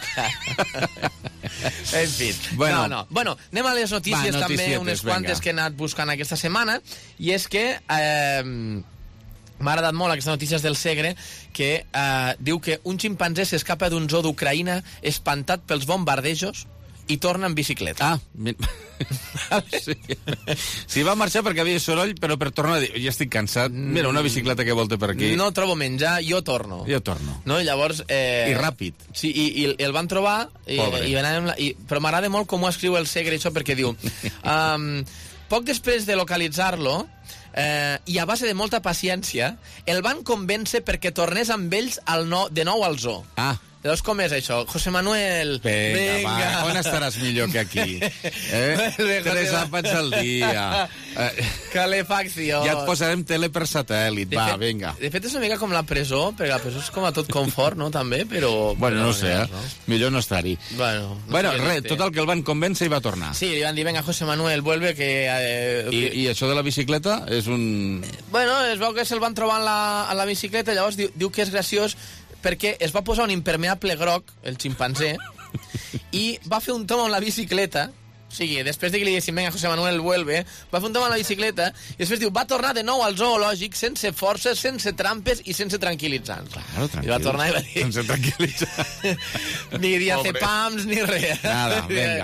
En fi,
bueno,
no, no. Bueno, anem a les notícies va, també, unes quantes venga. Que he anat buscant aquesta setmana, i és que eh, m'ha agradat molt aquestes notícies del Segre, que eh, diu que un ximpanzé s'escapa d'un zoo d'Ucraïna espantat pels bombardejos i torna en bicicleta.
Ah, sí. Sí, va marxar perquè havia soroll, però per tornar a dir, ja estic cansat, mira, una bicicleta que volta per aquí.
No trobo menjar, jo torno.
Jo torno.
No, i llavors... Eh...
I ràpid.
Sí, i, i el van trobar, i, i la... i... però m'agrada molt com ho escriu el Segre, això, perquè diu... Um, poc després de localitzar-lo, eh, i a base de molta paciència, el van convèncer perquè tornés amb ells al no... de nou al zoo.
Ah.
Llavors, com és això? José Manuel,
venga,
venga.
Va, on estaràs millor que aquí? Eh? Tres àpats al dia. Eh,
Calefacció.
Ja et posarem tele per satèl·lit, va,
fet,
vinga.
De fet, és una mica com la presó, perquè la presó és com a tot confort, no?, també, però...
Bueno, no ho sé, eh? No? Millor no estar-hi.
Bueno, no
bueno sé res, tot el que el van convèncer i va tornar.
Sí, li van dir, venga, José Manuel, vuelve, que... Eh,
I, I això de la bicicleta és un...
Bueno, es veu que se'l van trobar en la, en la bicicleta, llavors diu, diu que és graciós perquè es va posar un impermeable groc, el ximpanzé, i va fer un tom amb la bicicleta, o sigui, després de que li diguessin, venga, José Manuel, vuelve, va fer un tom amb la bicicleta, i després diu, va tornar de nou al zoològic sense forces, sense trampes i sense tranquil·litzants.
Claro, tranquil.
I va tornar i va dir...
Sense tranquil·litzants.
Ni diazepams, ni res.
Nada, venga.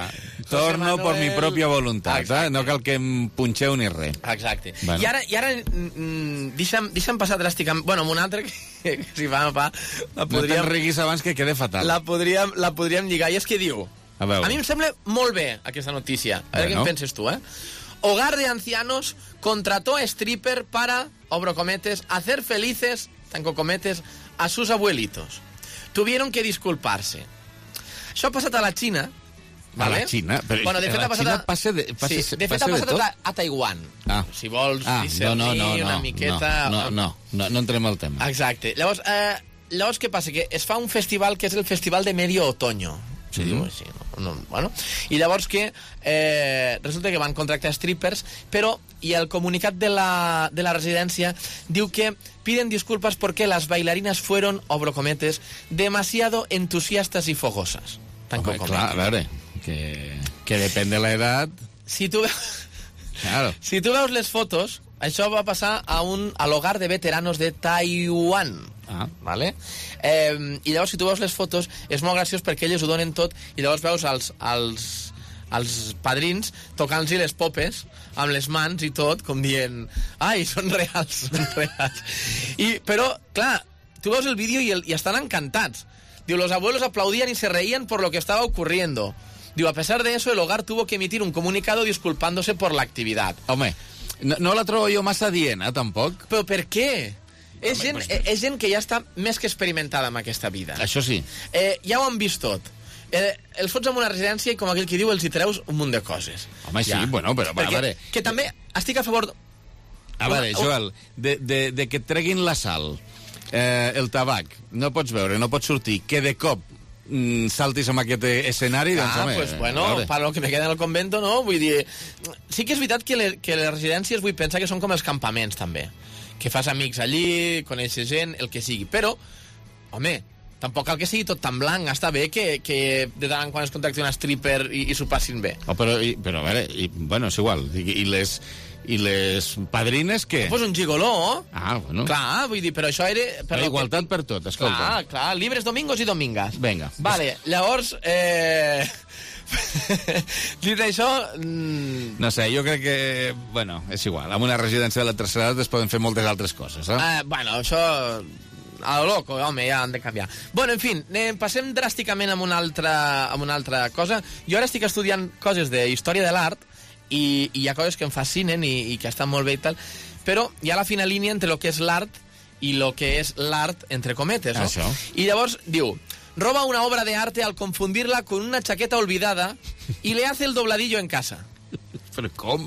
Torno
Manuel...
per mi pròpia voluntat, eh? No cal que em punxeu ni res.
Exacte.
Bueno.
I ara, i ara mm, deixa'm, deixa'm passar dràsticament... Bueno, amb un altre que, que si va, va, la
No
podríem...
te'n riguis abans que quede fatal.
La podríem, la podríem lligar, i és que diu...
A veure.
A mi em sembla molt bé aquesta notícia. A veure
Bueno.
què en penses tu, eh? Hogar de ancianos contrató a stripper para, obro cometes, hacer felices, tanco cometes, a sus abuelitos. Tuvieron que disculparse. Això ha passat a la Xina,
A
vale?
la Xina? Però
Bueno, de fet,
a la
ha passat
Xina
a...
passa de, passa,
sí, de fet,
passa
ha passat
de tot?
a, a Taiwan.
Ah.
Si vols
Ah,
discernir
no, no, no,
una
no,
miqueta...
No, no, no, no, no entrem al tema.
Exacte. Llavors, eh, llavors, què passa? Que es fa un festival que és el Festival de Medio Otoño. Se
Mm.
diu així, no? No, bueno. I llavors que eh, resulta que van contractar strippers, però i el comunicat de la, de la residència diu que piden disculpas porque las bailarinas fueron, obro cometes, demasiado entusiastas y fogosas. Tanco
Home,
cometes.
clar, a veure, que, que depèn de l'edat...
Si tu veus...
Claro.
Si tu veus les fotos, això va passar a un, a l'hogar de veteranos de Taiwan.
Ah.
Vale? Eh, I llavors, si tu veus les fotos, és molt graciós perquè elles ho donen tot i llavors veus els, els, els padrins tocant-los les popes amb les mans i tot, com dient ai, són reals, són reals. I, però, clar, tu veus el vídeo i, el, i estan encantats. Diu, los abuelos aplaudían y se reían por lo que estaba ocurriendo. Diu, a pesar de eso, el hogar tuvo que emitir un comunicado disculpándose por la actividad.
Home, no, no la trobo jo massa dient, eh, tampoc.
Però per què? És gent,
pues-
és gent que ja està més que experimentada amb aquesta vida.
Això sí.
Eh, ja ho han vist tot. Eh, els fots en una residència i, com aquell que diu, els hi treus un munt de coses.
Home, sí,
Ja.
bueno, però,
Perquè,
a veure...
que també estic a favor...
A veure, Joel, de, de, de que et treguin la sal, eh, el tabac, no pots veure, no pots sortir, que de cop mm, saltis amb aquest escenari, doncs,
Ah,
home...
pues bueno,
a veure.
para lo que me queda en el convento, no? Vull dir, sí que és veritat que, le, que les residències vull pensar que són com els campaments, també. Que fas amics allí, coneixes gent, el que sigui. Però, home, tampoc cal que sigui tot tan blanc. Està bé que, que de tant en quan es contacti una stripper i, i s'ho passin bé.
Oh, però, i, però, a veure, i, bueno, és igual. I, i, les, I les padrines, què?
Pues un gigoló.
Ah, bueno.
Clar, vull dir, però això era...
Per la igualtat per tot, escolta.
Clar, clar, libres domingos i domingas.
Vinga.
Vale, llavors... Eh... Dit això... Mm...
No sé, jo crec que, bueno, és igual. Amb una residència de la tercera edat es poden fer moltes altres coses, eh?
Eh, bueno, això... A lo loco, home, ja han de canviar. Bueno, en fi, anem, passem dràsticament amb una altra, amb una altra cosa. Jo ara estic estudiant coses de història de l'art i, i hi ha coses que em fascinen i, i que estan molt bé i tal, però hi ha la fina línia entre el que és l'art i el que és l'art, entre cometes, no?
Això.
I llavors diu... Roba una obra de arte al confundirla con una chaqueta olvidada y le hace el dobladillo en casa.
Però com?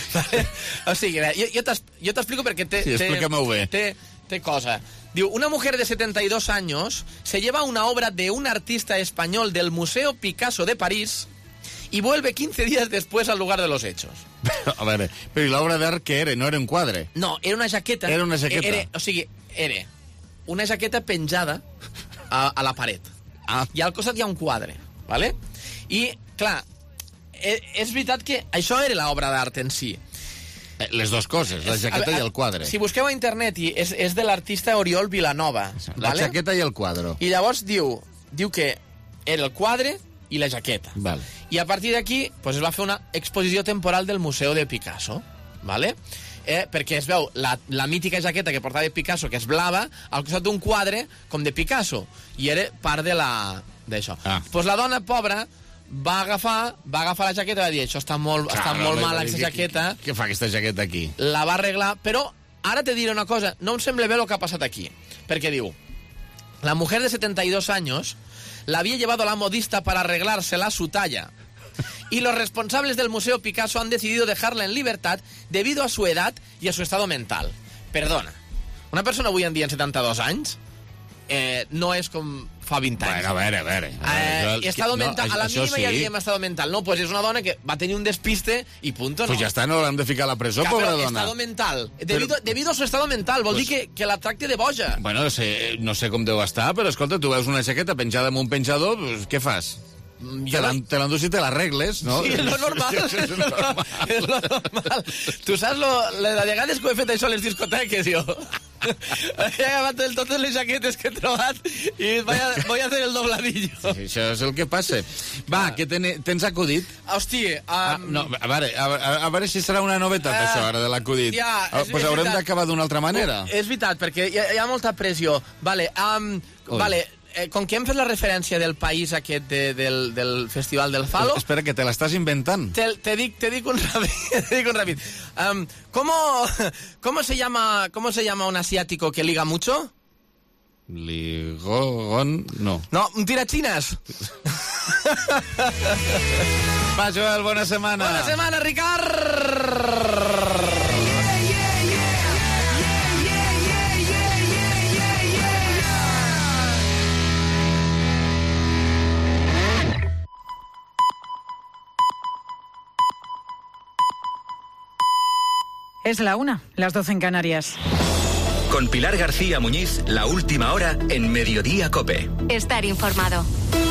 O sigui, jo, jo t'explico perquè té,
Sí, explícame-ho bé.
té, té cosa. Diu, una mujer de setenta y dos años se lleva una obra de un artista español del Museo Picasso de París y vuelve quince días después al lugar de los hechos.
Però, a veure, però i l'obra d'art què era? No era un quadre?
No, era una jaqueta.
Era una jaqueta.
Era, o sigui, era una jaqueta penjada a, a la paret.
Ah.
I al costat hi ha un quadre, ¿vale? I, clar, és, és veritat que això era l'obra d'art en si.
Eh, Les dues coses, la jaqueta
A- a-
i el quadre.
Si busqueu a internet, i és, és de l'artista Oriol Vilanova.
La
¿vale?
jaqueta i el quadre.
I llavors diu, diu que era el quadre i la jaqueta.
Vale.
I a partir d'aquí pues, es va fer una exposició temporal del Museu de Picasso, ¿vale? Eh, perquè es veu la, la mítica jaqueta que portava Picasso, que és blava, al costat d'un quadre com de Picasso, i era part de la d'això.
Ah.
Pues la dona pobra va agafar, va agafar la jaqueta i va dir, això està molt,
Clar,
està molt
va-
mal,
va-
aquesta
què-
jaqueta.
Què, què fa aquesta jaqueta aquí?
La va arreglar, però ara te diré una cosa, no em sembla bé el que ha passat aquí, perquè diu, la mujer de setenta y dos años la había llevado a la modista para arreglársela a su talla. Y los responsables del Museo Picasso han decidido dejarla en libertad debido a su edad y a su estado mental. Perdona, una persona avui en dia en setanta-dos anys eh, no és com fa vint anys.
Bueno, a veure, a veure. A veure,
Eh,
jo-
I estado
no,
mental, a la
això
mínima
sí.
ja diem estado mental. No, pues és una dona que va tenir un despiste i punto, no.
Pues ja està, no l'han de ficar a la presó,
Clar,
pobra
però
dona.
estado mental. Debido,
Però-
debido a su estado mental, vol
Pues-
dir que, que la tracte de boja.
Bueno, sé, no sé com deu estar, però escolta, tu veus una jaqueta penjada en un penjador, pues, què fas? Te l'en- te l'endús i te l'arregles, no?
Sí, és lo normal.
És lo normal.
És lo normal. Tu saps lo, la de vegades que ho he fet això a les discoteques, jo? He agafat el, totes les jaquetes que he trobat i voy a, voy a hacer el dobladillo.
Sí, això és el que passa. Va, ah. que ten, tens acudit?
Hòstia... Um...
Ah, no, a veure, a, a, a veure si serà una novetat, uh, això, ara, de l'acudit.
Ja,
ah, pues haurem d'acabar d'una altra manera.
Uh, és veritat, perquè hi ha, hi ha molta pressió. Vale, um, vale, eh, com que hem fet la referència del país aquest de, del, del Festival del Falo...
Espera, que te l'estàs inventant.
Te, te, dic, te dic un ràpid. Te dic un ràpid. Um, ¿cómo, cómo, se llama, ¿Cómo se llama un asiático que liga mucho?
Ligón... No.
No, un tirachinas.
Va, Joel, bona setmana.
Bona setmana, Ricard.
Es la una, las doce en Canarias.
Con Pilar García Muñiz, la última hora en Mediodía COPE.
Estar informado.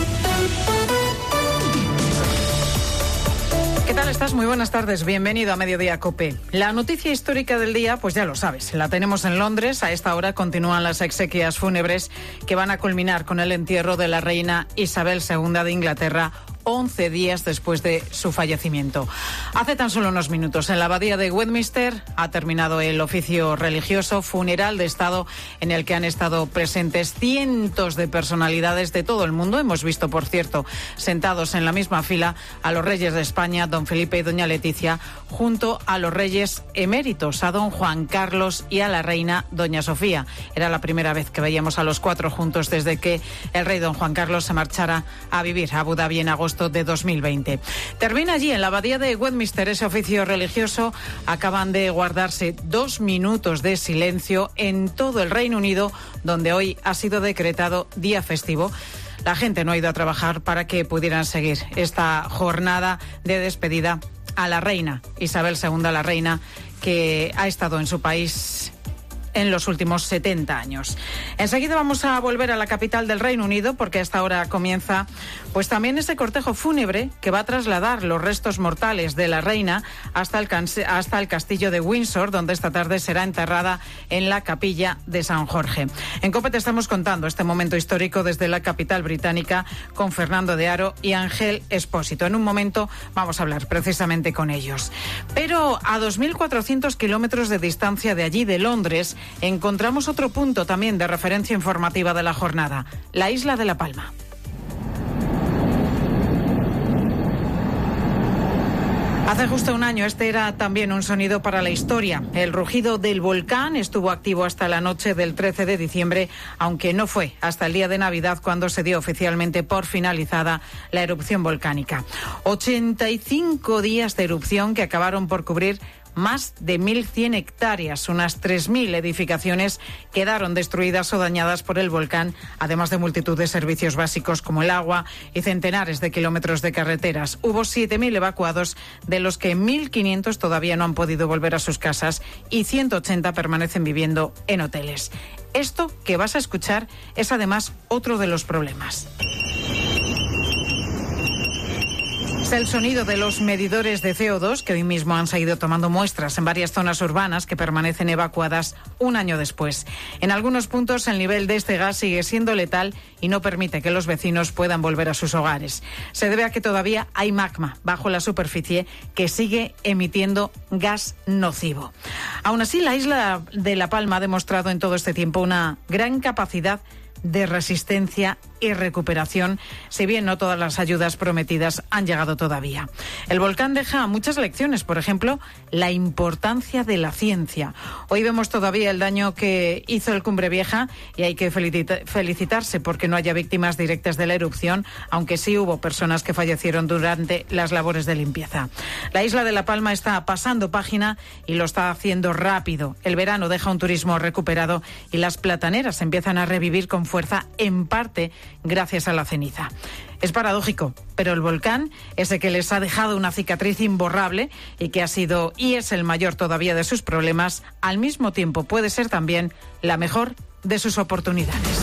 ¿Qué tal estás? Muy buenas tardes. Bienvenido a Mediodía COPE. La noticia histórica del día, pues ya lo sabes, la tenemos en Londres. A esta hora continúan las exequias fúnebres que van a culminar con el entierro de la reina Isabel segunda de Inglaterra, once días después de su fallecimiento. Hace tan solo unos minutos, en la abadía de Westminster, ha terminado el oficio religioso funeral de Estado en el que han estado presentes cientos de personalidades de todo el mundo. Hemos visto, por cierto, sentados en la misma fila a los reyes de España, don Felipe y doña Leticia, junto a los reyes eméritos, a don Juan Carlos y a la reina doña Sofía. Era la primera vez que veíamos a los cuatro juntos desde que el rey don Juan Carlos se marchara a vivir a Abu Dhabi en agosto de dos mil veinte. Termina allí, en la abadía de Westminster, ese oficio religioso. Acaban de guardarse dos minutos de silencio en todo el Reino Unido, donde hoy ha sido decretado día festivo. La gente no ha ido a trabajar para que pudieran seguir esta jornada de despedida a la reina Isabel segunda, la reina que ha estado en su país en los últimos setenta años. Enseguida vamos a volver a la capital del Reino Unido, porque a esta hora comienza pues también ese cortejo fúnebre que va a trasladar los restos mortales de la reina hasta el, hasta el castillo de Windsor, donde esta tarde será enterrada en la capilla de San Jorge. En COPE te estamos contando este momento histórico desde la capital británica con Fernando de Aro y Ángel Espósito. En un momento vamos a hablar precisamente con ellos. Pero a dos mil cuatrocientos kilómetros de distancia de allí, de Londres, encontramos otro punto también de referencia informativa de la jornada, la isla de La Palma. Hace justo un año este era también un sonido para la historia. El rugido del volcán estuvo activo hasta la noche del trece de diciembre, aunque no fue hasta el día de Navidad cuando se dio oficialmente por finalizada la erupción volcánica. ochenta y cinco días de erupción que acabaron por cubrir más de mil cien hectáreas, unas tres mil edificaciones quedaron destruidas o dañadas por el volcán, además de multitud de servicios básicos como el agua y centenares de kilómetros de carreteras. Hubo siete mil evacuados, de los que mil quinientos todavía no han podido volver a sus casas y ciento ochenta permanecen viviendo en hoteles. Esto que vas a escuchar es además otro de los problemas. Es el sonido de los medidores de C O dos que hoy mismo han seguido tomando muestras en varias zonas urbanas que permanecen evacuadas un año después. En algunos puntos el nivel de este gas sigue siendo letal y no permite que los vecinos puedan volver a sus hogares. Se debe a que todavía hay magma bajo la superficie que sigue emitiendo gas nocivo. Aún así, la isla de La Palma ha demostrado en todo este tiempo una gran capacidad de resistencia y recuperación, si bien no todas las ayudas prometidas han llegado todavía. El volcán deja muchas lecciones, por ejemplo, la importancia de la ciencia. Hoy vemos todavía el daño que hizo el Cumbre Vieja y hay que felicita- felicitarse porque no haya víctimas directas de la erupción, aunque sí hubo personas que fallecieron durante las labores de limpieza. La isla de La Palma está pasando página y lo está haciendo rápido. El verano deja un turismo recuperado y las plataneras empiezan a revivir con fuerza, en parte gracias a la ceniza. Es paradójico, pero el volcán, ese que les ha dejado una cicatriz imborrable y que ha sido y es el mayor todavía de sus problemas, al mismo tiempo puede ser también la mejor de sus oportunidades.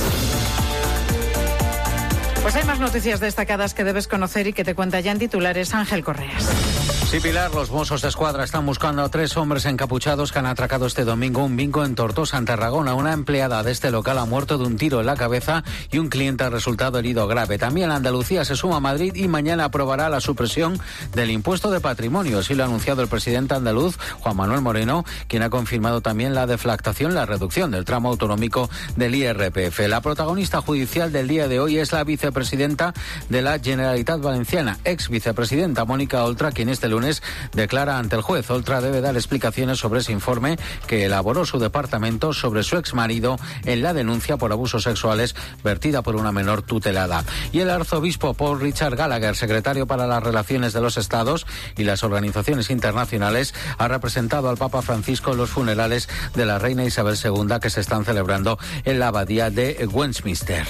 Pues hay más noticias destacadas que debes conocer y que te cuenta ya en titulares Ángel Correas.
Sí, Pilar, los Mossos de Escuadra están buscando a tres hombres encapuchados que han atracado este domingo un bingo en Tortosa, en Tarragona. Una empleada de este local ha muerto de un tiro en la cabeza y un cliente ha resultado herido grave. También Andalucía se suma a Madrid y mañana aprobará la supresión del impuesto de patrimonio. Así lo ha anunciado el presidente andaluz, Juan Manuel Moreno, quien ha confirmado también la deflactación, la reducción del tramo autonómico del I R P F. La protagonista judicial del día de hoy es la vicepresidenta de la Generalitat Valenciana, ex vicepresidenta Mónica Oltra, quien este lunes declara ante el juez. Oltra debe dar explicaciones sobre ese informe que elaboró su departamento sobre su exmarido en la denuncia por abusos sexuales vertida por una menor tutelada. Y el arzobispo Paul Richard Gallagher, secretario para las relaciones de los estados y las organizaciones internacionales, ha representado al Papa Francisco en los funerales de la reina Isabel segunda que se están celebrando en la abadía de Westminster.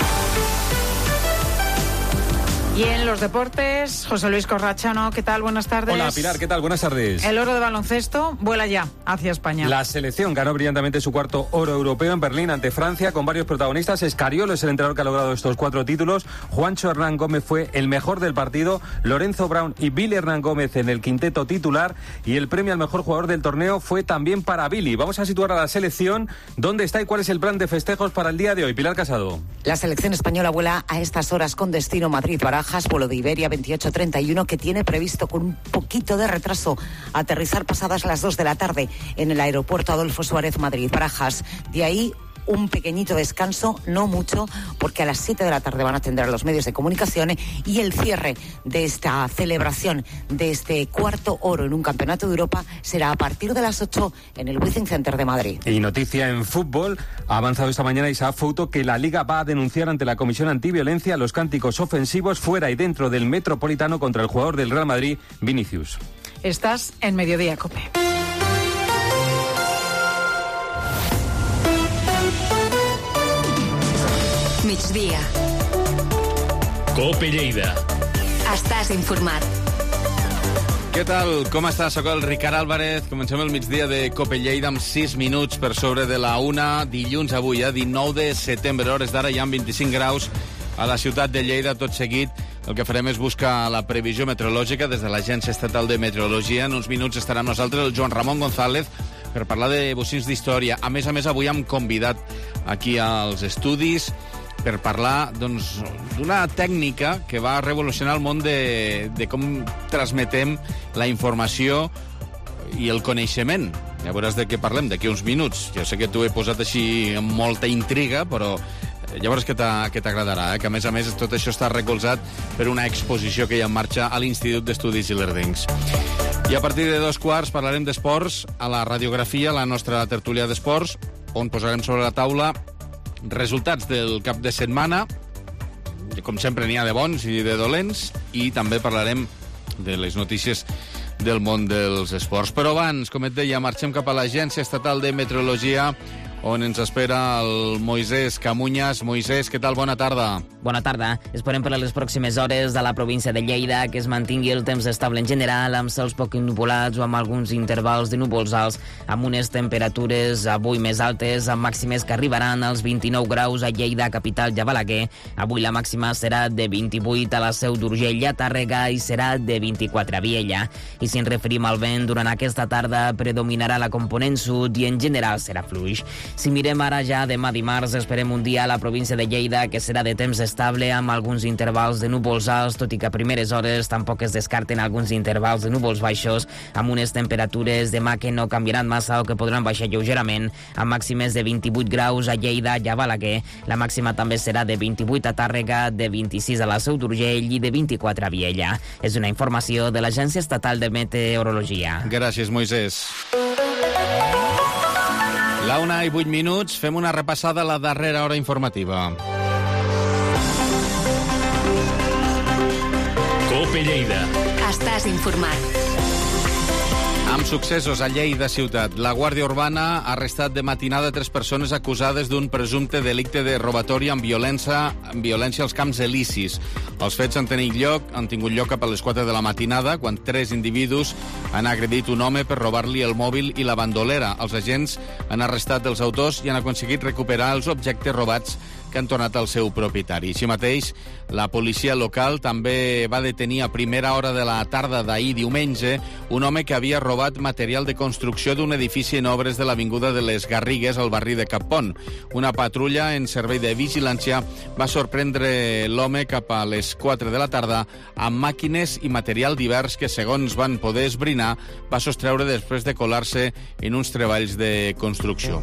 Y en los deportes, José Luis Corrachano, ¿qué tal? Buenas tardes.
Hola, Pilar, ¿qué tal? Buenas tardes.
El oro de baloncesto vuela ya hacia España.
La selección ganó brillantemente su cuarto oro europeo en Berlín ante Francia con varios protagonistas. Escariolo es el entrenador que ha logrado estos cuatro títulos. Juancho Hernán Gómez fue el mejor del partido. Lorenzo Brown y Billy Hernán Gómez en el quinteto titular. Y el premio al mejor jugador del torneo fue también para Billy. Vamos a situar a la selección. ¿Dónde está y cuál es el plan de festejos para el día de hoy? Pilar Casado.
La selección española vuela a estas horas con destino Madrid-Barajas. Vuelo de Iberia veintiocho treinta y uno que tiene previsto con un poquito de retraso aterrizar pasadas las dos de la tarde en el aeropuerto Adolfo Suárez Madrid-Barajas. De ahí un pequeñito descanso, no mucho, porque a las siete de la tarde van a atender a los medios de comunicación y el cierre de esta celebración de este cuarto oro en un campeonato de Europa será a partir de las ocho en el Wizzing Center de Madrid.
Y noticia en fútbol, ha avanzado esta mañana Isaac Fouto que la Liga va a denunciar ante la Comisión Antiviolencia los cánticos ofensivos fuera y dentro del Metropolitano contra el jugador del Real Madrid, Vinicius.
Estás en Mediodía COPE.
Migdia.
COPE Lleida.
Estàs informat.
Què tal? Com estàs? Soc el Ricard Álvarez. Comencem el migdia de COPE Lleida amb sis minuts per sobre de la una. Dilluns avui, eh? dinou de setembre. Hores d'ara hi ha vint-i-cinc graus a la ciutat de Lleida. Tot seguit el que farem és buscar la previsió meteorològica des de l'Agència Estatal de Meteorologia. En uns minuts estarà amb nosaltres el Joan Ramon González per parlar de bocins d'història. A més a més, avui hem convidat aquí als estudis per parlar doncs, d'una tècnica que va revolucionar el món de, de com transmetem la informació i el coneixement. Ja veuràs de què parlem d'aquí uns minuts. Jo sé que t'ho he posat així amb molta intriga, però ja veuràs que t'agradarà, eh? Que a més a més tot això està recolzat per una exposició que hi ha en marxa a l'Institut d'Estudis Gilerdins. I a partir de dos quarts parlarem d'esports a la radiografia, la nostra tertúlia d'esports, on posarem sobre la taula resultats del cap de setmana. Com sempre n'hi ha de bons i de dolents, i també parlarem de les notícies del món dels esports. Però abans, com et deia, marxem cap a l'Agència Estatal de Meteorologia, on ens espera el Moisès Camuñas. Moisès, què tal? Bona tarda.
Bona tarda. Esperem per a les pròximes hores de la província de Lleida que es mantingui el temps estable en general, amb cels poc ennupolats o amb alguns intervals de núvols alts, amb unes temperatures avui més altes, amb màximes que arribaran als vint-i-nou graus a Lleida, capital i a Balaguer. Avui la màxima serà de vint-i-vuit a la Seu d'Urgell i a Tàrrega i serà de vint-i-quatre a Viella. I si ens referim al vent, durant aquesta tarda predominarà la component sud i en general serà fluix. Si mirem ara ja demà dimarts, esperem un dia a la província de Lleida que serà de temps estable amb alguns intervals de núvols alts, tot i que a primeres hores tampoc es descarten alguns intervals de núvols baixos, amb unes temperatures demà que no canviaran massa o que podran baixar lleugerament, amb màximes de vint-i-vuit graus a Lleida i a Balaguer. La màxima també serà de vint-i-vuit a Tàrrega, de vint-i-sis a la Seu d'Urgell i de vint-i-quatre a Viella. És una informació de l'Agència Estatal de Meteorologia.
Gràcies, Moisès. La una i vuit minuts, fem una repassada a la darrera hora informativa.
COPE Lleida.
Estàs informat.
Amb successos a Lleida ciutat. La Guàrdia Urbana ha arrestat de matinada tres persones acusades d'un presumpte delicte de robatori amb violència, amb violència als camps elisis. Els fets han tingut lloc, han tingut lloc cap a les quatre de la matinada, quan tres individus han agredit un home per robar-li el mòbil i la bandolera. Els agents han arrestat els autors i han aconseguit recuperar els objectes robats que han tornat al seu propietari. Així mateix, la policia local també va detenir a primera hora de la tarda d'ahir diumenge un home que havia robat material de construcció d'un edifici en obres de l'Avinguda de les Garrigues, al barri de Cappont. Una patrulla en servei de vigilància va sorprendre l'home cap a les quatre de la tarda amb màquines i material divers que, segons van poder esbrinar, va sostreure després de colar-se en uns treballs de construcció.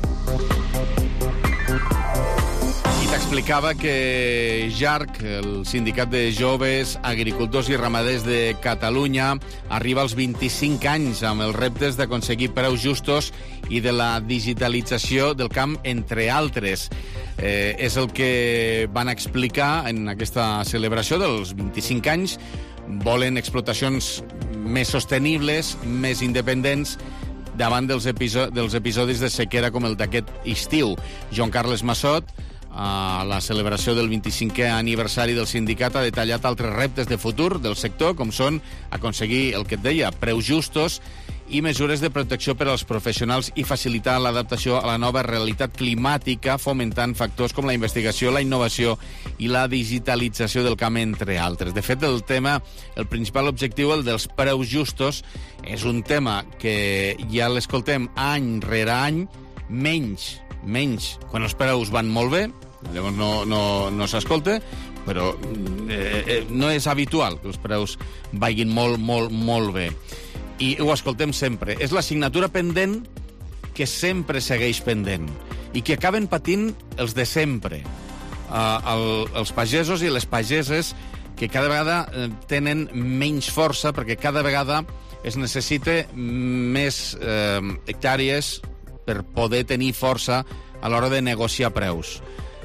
I t'explicava que J A R C, el Sindicat de Joves Agricultors i Ramaders de Catalunya, arriba als vint-i-cinc anys amb els reptes d'aconseguir preus justos i de la digitalització del camp, entre altres. Eh, és el que van explicar en aquesta celebració dels vint-i-cinc anys. Volen explotacions més sostenibles, més independents, davant dels, episo dels episodis de sequera com el d'aquest estiu. Joan Carles Massot, a la celebració del vint-i-cinquè aniversari del sindicat, ha detallat altres reptes de futur del sector, com són aconseguir el que et deia, preus justos i mesures de protecció per als professionals i facilitar l'adaptació a la nova realitat climàtica, fomentant factors com la investigació, la innovació i la digitalització del camp, entre altres. De fet, el tema, el principal objectiu, el dels preus justos, és un tema que ja l'escoltem any rere any, menys, menys quan els preus van molt bé, llavors no, no, no s'escolta, però eh, eh, no és habitual que els preus vagin molt, molt, molt bé. I ho escoltem sempre. És l'assignatura pendent que sempre segueix pendent i que acaben patint els de sempre. Uh, el, els pagesos i les pageses, que cada vegada uh, tenen menys força perquè cada vegada es necessita més uh, hectàrees per poder tenir força a l'hora de negociar preus.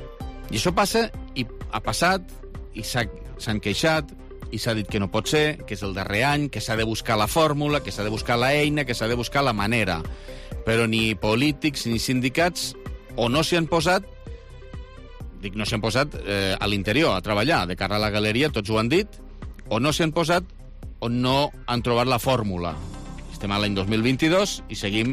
I això passa, i ha passat, i s'han queixat, i s'ha dit que no pot ser, que és el darrer any, que s'ha de buscar la fórmula, que s'ha de buscar la eina, que s'ha de buscar la manera. Però ni polítics ni sindicats o no s'hi han posat, dic no s'hi han posat eh, a l'interior, a treballar, de cara a la galeria, tots ho han dit, o no s'hi han posat o no han trobat la fórmula. Estem a l'any dos mil vint-i-dos i seguim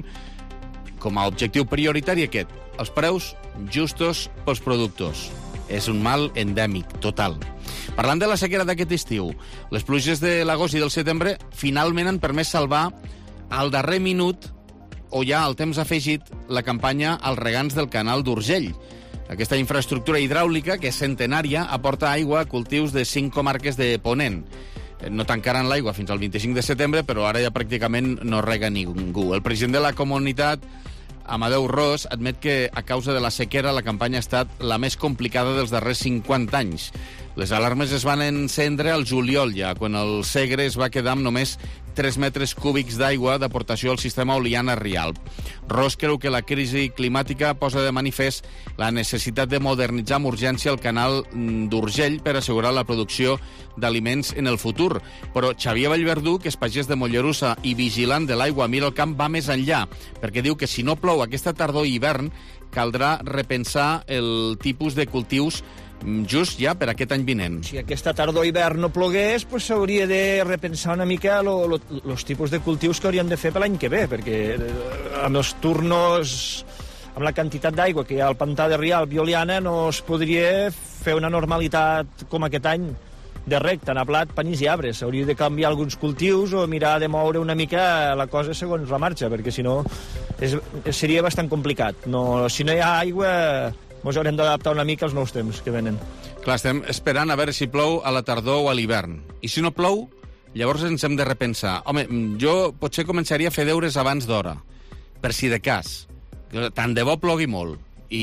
com a objectiu prioritari aquest, els preus justos pels productors. És un mal endèmic, total. Parlant de la sequera d'aquest estiu, les pluges de l'agost i del setembre finalment han permès salvar al darrer minut, o ja al temps afegit, la campanya als regants del canal d'Urgell. Aquesta infraestructura hidràulica, que és centenària, aporta aigua a cultius de cinc comarques de Ponent. No tancaran l'aigua fins al vint-i-cinc de setembre, però ara ja pràcticament no rega ningú. El president de la comunitat, Amadeu Ros, admet que a causa de la sequera la campanya ha estat la més complicada dels darrers cinquanta anys. Les alarmes es van encendre al juliol ja, quan el Segre es va quedar amb només tres metres cúbics d'aigua d'aportació al sistema Oliana-Rialb. Ros creu que la crisi climàtica posa de manifest la necessitat de modernitzar amb urgència el canal d'Urgell per assegurar la producció d'aliments en el futur. Però Xavier Vallverdú, que és pagès de Mollerussa i vigilant de l'aigua a Mira el Camp, va més enllà, perquè diu que si no plou aquesta tardor i hivern, caldrà repensar el tipus de cultius just ja per aquest any vinent.
Si aquesta tardor o hivern no plogués, pues s'hauria de repensar una mica els tipus de cultius que hauríem de fer per l'any que ve, perquè amb els turnos, amb la quantitat d'aigua que hi ha al pantà de Rialb i Oliana, no es podria fer una normalitat com aquest any de rec, tant a plat, panís i arbres. S'hauria de canviar alguns cultius o mirar de moure una mica la cosa segons la marxa, perquè si no és, seria bastant complicat. No, si no hi ha aigua, ens haurem d'adaptar una mica als nous temps que venen.
Clar, estem esperant a veure si plou a la tardor o a l'hivern. I si no plou, llavors ens hem de repensar. Home, jo potser començaria a fer deures abans d'hora, per si de cas. Tant de bo plogui molt.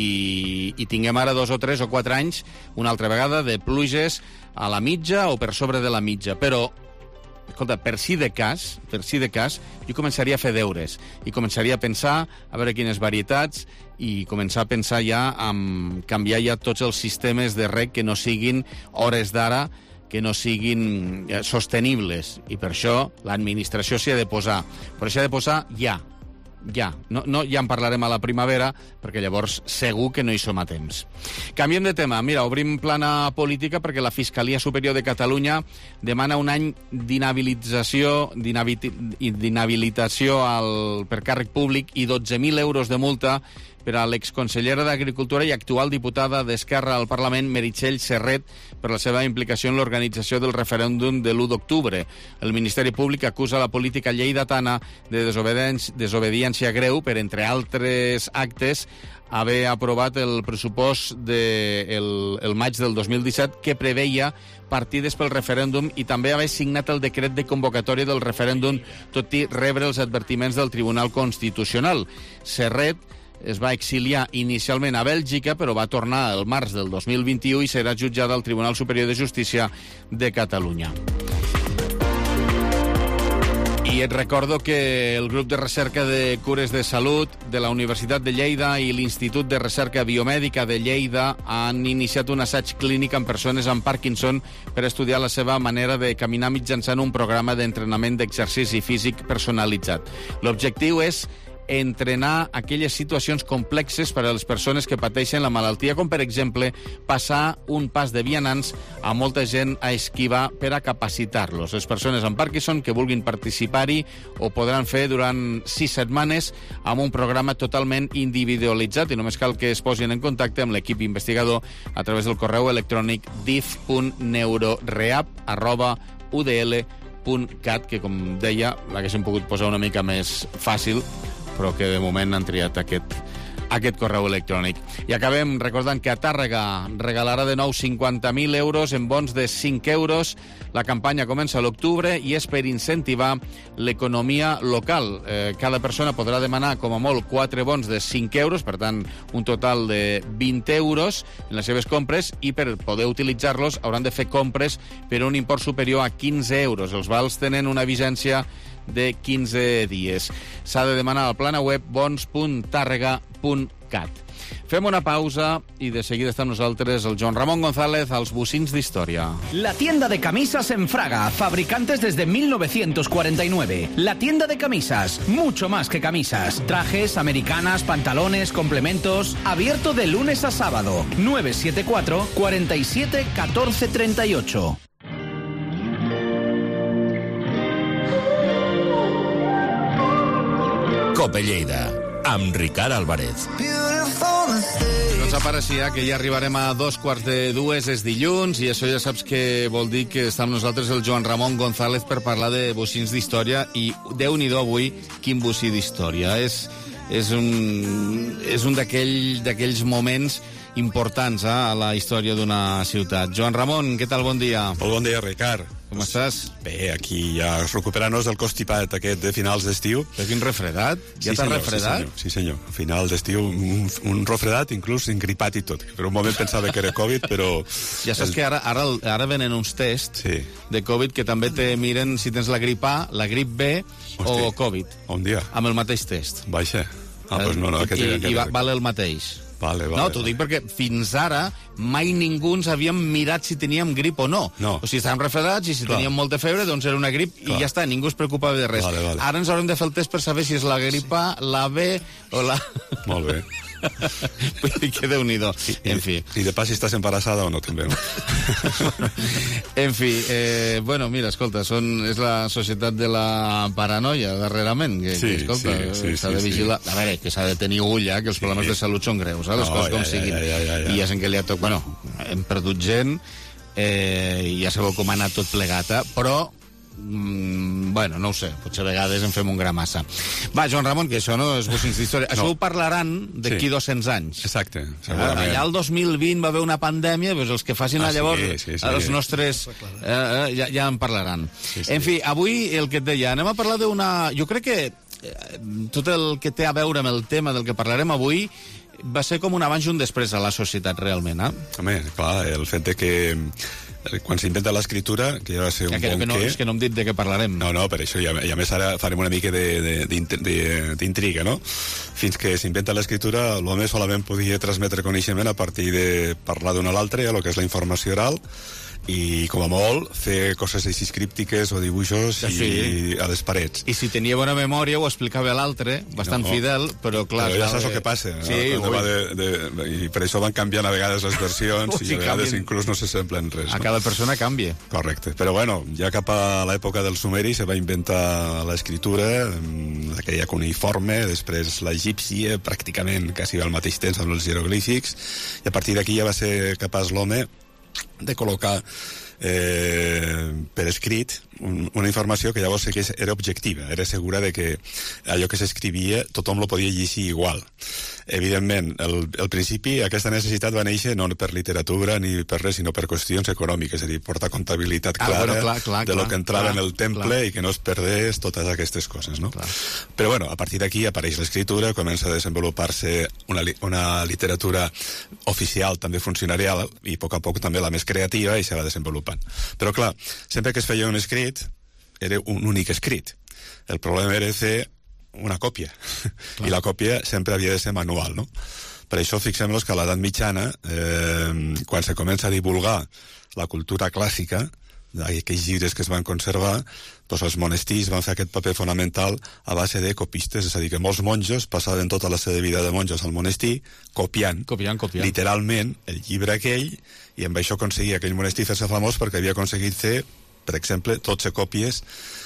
I, i tinguem ara dos o tres o quatre anys, una altra vegada, de pluges a la mitja o per sobre de la mitja. Però, escolta, per si de cas, per si de cas, jo començaria a fer deures i començaria a pensar a veure quines varietats i començar a pensar ja en canviar ja tots els sistemes de reg que no siguin hores d'ara, que no siguin sostenibles. I per això l'administració s'hi ha de posar. Però s'hi ha de posar ja. Ja, no, no, ja en parlarem a la primavera, perquè llavors segur que no hi som a temps. Canviem de tema. Mira, obrim plana política perquè la Fiscalia Superior de Catalunya demana un any d'inhabilitació d'inhabilitació al, per càrrec públic i dotze mil euros de multa per a l'exconsellera d'Agricultura i actual diputada d'Esquerra al Parlament, Meritxell Serret, per la seva implicació en l'organització del referèndum de l'u d'octubre. El Ministeri Públic acusa la política lleidatana de desobediència, desobediència greu per, entre altres actes, haver aprovat el pressupost de el, el maig del dos mil disset que preveia partides pel referèndum i també haver signat el decret de convocatòria del referèndum, tot i rebre els advertiments del Tribunal Constitucional. Serret es va exiliar inicialment a Bèlgica, però va tornar el març del dos mil vint-i-u i serà jutjada al Tribunal Superior de Justícia de Catalunya. I et recordo que el grup de recerca de cures de salut de la Universitat de Lleida i l'Institut de Recerca Biomèdica de Lleida han iniciat un assaig clínic amb persones amb Parkinson per estudiar la seva manera de caminar mitjançant un programa d'entrenament d'exercici físic personalitzat. L'objectiu és entrenar aquelles situacions complexes per a les persones que pateixen la malaltia, com per exemple passar un pas de vianants a molta gent a esquivar per a capacitar-los. Les persones amb Parkinson que vulguin participar-hi ho podran fer durant sis setmanes amb un programa totalment individualitzat i només cal que es posin en contacte amb l'equip investigador a través del correu electrònic dif punt neuroreap arroba u d l punt cat, que com deia l'haguessin pogut posar una mica més fàcil, però que de moment han triat aquest, aquest correu electrònic. I acabem recordant que a Tàrrega regalarà de nou cinquanta mil euros en bons de cinc euros. La campanya comença a l'octubre i és per incentivar l'economia local. Eh, cada persona podrà demanar com a molt quatre bons de cinc euros, per tant, un total de vint euros en les seves compres, i per poder utilitzar-los hauran de fer compres per un import superior a quinze euros. Els vals tenen una vigència de quinze dies. S'ha de demanar al plana web bons punt tàrrega punt cat. Fem una pausa i de seguida està amb nosaltres el Joan Ramon González als Bocins d'Història.
La tienda de camisas en Fraga, fabricantes desde mil novecientos cuarenta y nueve. La tienda de camisas, mucho más que camisas. Trajes, americanas, pantalones, complementos. Abierto de lunes a sábado. nueve siete cuatro, cuatro siete, uno cuatro tres ocho.
Cope Lleida, amb Ricard Álvarez.
Doncs apareixia que ja arribarem a dos quarts de dues, és dilluns, i això ja saps que vol dir que està amb nosaltres el Joan Ramon González per parlar de bocins d'història, i Déu-n'hi-do avui, quin bocí d'història. És, és un, és un d'aquell, d'aquells moments importants eh, a la història d'una ciutat. Joan Ramon, què tal? Bon dia.
Molt bon dia, Ricard.
Com estàs?
Bé, aquí ja recuperant-nos del constipat aquest de finals d'estiu.
Però quin refredat? Ja
sí,
t'has
senyor,
refredat?
Sí, senyor. Sí, senyor. A final d'estiu, un, un refredat, inclús engripat i tot. Per un moment pensava que era Covid, però...
Ja saps el... que ara, ara, ara venen uns tests
sí.
de Covid que també te miren si tens la grip A, la grip B Hosti, o Covid.
Un dia.
Amb el mateix test.
Baixa. Ah, doncs no, no.
I, i, i va, vale el mateix.
Vale, vale,
no, t'ho dic perquè fins ara mai ningú ens havíem mirat si teníem grip o no.
no.
O si estàvem refredats i si Clar. teníem molta febre, doncs era una grip Clar. i ja està, ningú es preocupava de res.
Vale, vale.
Ara ens haurem de fer el test per saber si és la grip A, la B o la...
Molt bé.
Vull dir que Déu-n'hi-do. En fi.
I de pas si estàs embarassada o no, també. No?
En fi, eh, bueno, mira, escolta, són, és la societat de la paranoia, darrerament, que,
sí,
que escolta,
sí, sí,
s'ha de vigilar. Sí. A veure, que s'ha de tenir ull, eh, que els sí. problemes de salut són greus, eh, les no, coses com ja, siguin.
Ja, ja, ja, ja.
I ja sé que li ha tocat... Bueno, hem perdut gent, eh, i ja sabeu com ha anat tot plegat, eh, però... Mm, bueno, no ho sé, potser a vegades en fem un gra massa. Va, Joan Ramon, que això no és bocins d'història. No. Això ho parlaran d'aquí sí. dos-cents anys.
Exacte.
Ah, allà el dos mil vint va haver una pandèmia, doncs els que facin ah, llavors
sí, sí, sí.
els nostres eh, eh, ja, ja en parlaran. Sí, sí. En fi, avui el que et deia, anem a parlar d'una... Jo crec que eh, tot el que té a veure amb el tema del que parlarem avui va ser com un abans i un després a la societat, realment, eh?
Home, clar, el fet de que quan s'inventa l'escriptura, que ja va ser un
ja, bon
que... No,
és que no hem dit de què parlarem.
No, no, per això, i a, i a més ara farem una mica d'intriga, no? Fins que s'inventa l'escriptura, l'home solament podia transmetre coneixement a partir de parlar d'un a l'altre, el que és la informació oral, i com a molt fer coses així críptiques o dibuixos
Sí.
i a les parets.
I si tenia bona memòria ho explicava l'altre, bastant
No.
fidel, però clar...
Però ja
clar,
saps el
eh,
que passa,
Sí,
no?
ui.
Va de, de, i per això van canviant a vegades les versions
Ui,
i a vegades
canvien.
inclús no se semblen res.
A
No?
cada persona canvia.
Correcte. Però bueno, ja cap a l'època dels sumeris se va inventar l'escriptura, mm, aquella cuneiforme, després l'egípcia, pràcticament quasi al mateix temps amb els jeroglífics, i a partir d'aquí ja va ser capaç l'home de col·locar eh, per escrit un, una informació que llavors sí que era objectiva, era segura de que allò que s'escrivia tothom lo podia llegir igual. Evidentment, el, el principi, aquesta necessitat va néixer no per literatura ni per res, sinó per qüestions econòmiques, és a dir, portar comptabilitat
Ah,
clara
bueno, clar, clar,
de lo
clar,
que entrava
clar,
en el temple
clar.
i que no es perdés totes aquestes coses, no? Clar. Però bueno, a partir d'aquí apareix l'escriptura, comença a desenvolupar-se una, li- una literatura oficial, també funcionarial, i a poc a poc també la més creativa, i se va desenvolupant. Però clar, sempre que es feia un escrit, era un únic escrit. El problema era fer una còpia, i la còpia sempre havia de ser manual, no? Per això fixem-nos que a l'edat mitjana, eh, quan se comença a divulgar la cultura clàssica, d'aquells llibres que es van conservar, doncs els monestirs van fer aquest paper fonamental a base de copistes, és a dir, que molts monjos passaven tota la seva vida de monjos al monestir copiant,
copiant, copiant.
literalment el llibre aquell, i amb això aconseguia aquell monestir fer-se famós perquè havia aconseguit fer, per exemple, dotze còpies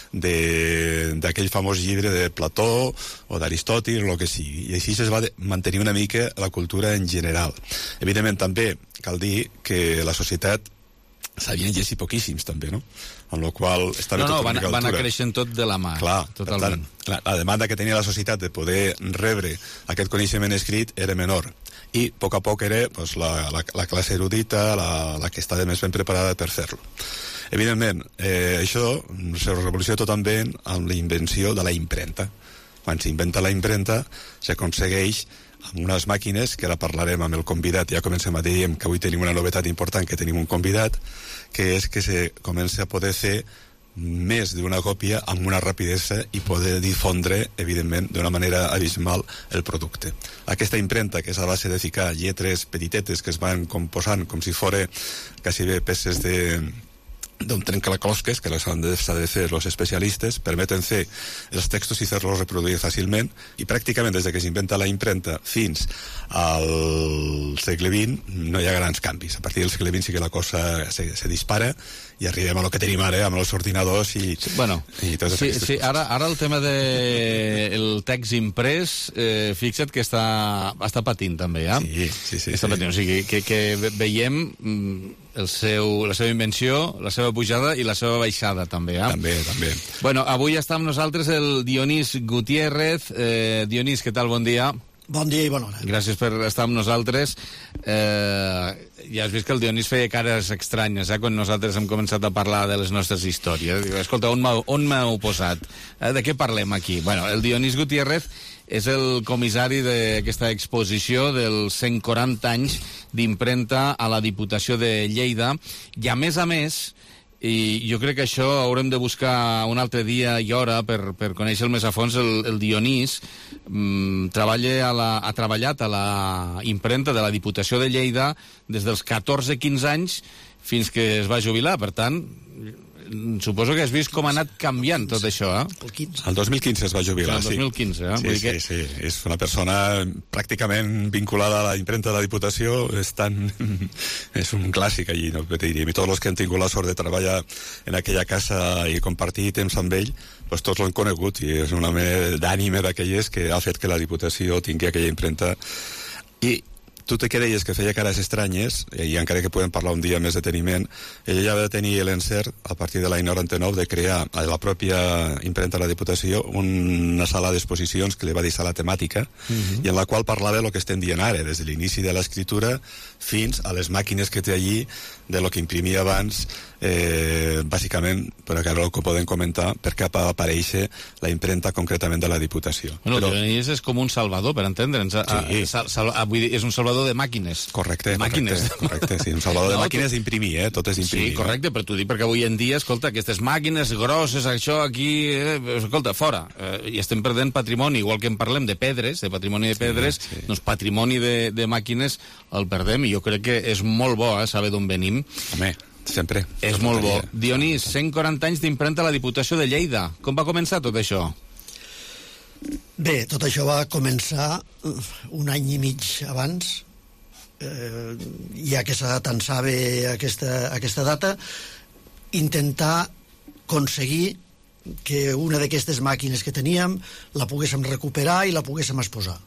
d'aquell famós llibre de Plató o d'Aristòtil, o el que sigui. I així es va de, mantenir una mica la cultura en general. Evidentment, també cal dir que la societat sabien llegir poquíssims, també, no? Amb la qual estava
No, no,
tot
van,
una mica a
van
altura.
creixent tot de la mà.
Clar,
totalment.
per tant, clar, la demanda que tenia la societat de poder rebre aquest coneixement escrit era menor, i a poc a poc era pues, la, la, la classe erudita, la, la que estava més ben preparada per fer-lo. Evidentment, eh, això se revoluciona tot també amb la invenció de la impremta. Quan s'inventa la impremta, s'aconsegueix amb unes màquines, que ara parlarem amb el convidat, ja comencem a dir que avui tenim una novetat important, que tenim un convidat, que és que se comença a poder fer més d'una còpia amb una rapidesa i poder difondre, evidentment, d'una manera abismal el producte. Aquesta impremta, que és a base de ficar lletres petitetes que es van composant com si fora quasi bé peces de d'un trencaclosques, que les han de, s'ha de fer els especialistes, permeten fer els textos i fer-los reproduir fàcilment, i pràcticament des de que s'inventa la impremta fins al segle vint no hi ha grans canvis. A partir del segle vint sí que la cosa se, se dispara i arribem a lo que tenim ara amb els ordinadors i,
sí, bueno,
i totes
sí,
aquestes
sí,
coses.
ara, ara el tema de el text imprès, eh, fixa't que està, està patint també, ja?
Sí, sí, sí.
Està
sí.
patint, o sigui, que, que veiem mm, el seu, la seva invenció, la seva pujada i la seva baixada, també, eh?
També, també.
Bueno, avui està amb nosaltres el Dionís Gutiérrez. Eh, Dionís, què tal? Bon dia.
Bon dia i bona hora.
Gràcies per estar amb nosaltres. Eh, ja has vist que el Dionís feia cares estranyes, eh, quan nosaltres hem començat a parlar de les nostres històries. Diu, escolta, on m'heu, on m'heu posat? Eh, de què parlem aquí? Bueno, el Dionís Gutiérrez és el comissari d'aquesta exposició dels cent quaranta anys d'impremta a la Diputació de Lleida, i a més a més, i jo crec que això haurem de buscar un altre dia i hora per, per conèixer més a fons, el, el Dionís mm, treballa a la, ha treballat a la impremta de la Diputació de Lleida des dels catorze quinze anys fins que es va jubilar. Per tant, suposo que has vist com ha anat canviant tot això, eh?
El dos mil quinze es va jubilar,
El dos mil quinze, eh?
sí.
Vull
Sí,
dir que...
sí, sí. És una persona pràcticament vinculada a la impremta de la Diputació, és tan... és un clàssic allí, no? I tots els que han tingut la sort de treballar en aquella casa i compartir temps amb ell, pues tots l'han conegut, i és una mena d'ànime d'aquelles que ha fet que la Diputació tingui aquella impremta. I tu te que deies que feia cares estranyes, i encara que podem parlar un dia més deteniment, ella ja va tenir l'encert, a partir de l'any noranta-nou, de crear a la pròpia impremta de la Diputació una sala d'exposicions que li va dir sala temàtica, uh-huh. i en la qual parlava el que estem dient ara, des de l'inici de l'escriptura fins a les màquines que té allí, de lo que imprimia abans, eh, bàsicament, però que ara el que podem comentar, per què va aparèixer la impremta concretament de la Diputació.
Bueno,
però...
el Dionís és com un salvador, per entendre'ns.
Sí.
Sal, sal, vull dir, és un salvador de màquines.
Correcte,
màquines.
correcte, correcte, sí, un salvador no, de màquines
tu...
d'imprimir, eh? Tot és imprimir.
Sí, correcte, però t'ho dic perquè avui en dia, escolta, aquestes màquines grosses, això aquí, eh, escolta, fora, eh, i estem perdent patrimoni, igual que en parlem de pedres, de patrimoni de pedres, sí, sí. Doncs patrimoni de, de màquines el perdem, i jo crec que és molt bo, eh, saber d'on venim.
Home. Sempre.
És molt bo. Dionís, cent quaranta anys d'impremta a la Diputació de Lleida. Com va començar tot això?
Bé, tot això va començar un any i mig abans, eh, ja que s'atansava aquesta, aquesta data, intentar aconseguir que una d'aquestes màquines que teníem la poguéssim recuperar i la poguéssim exposar.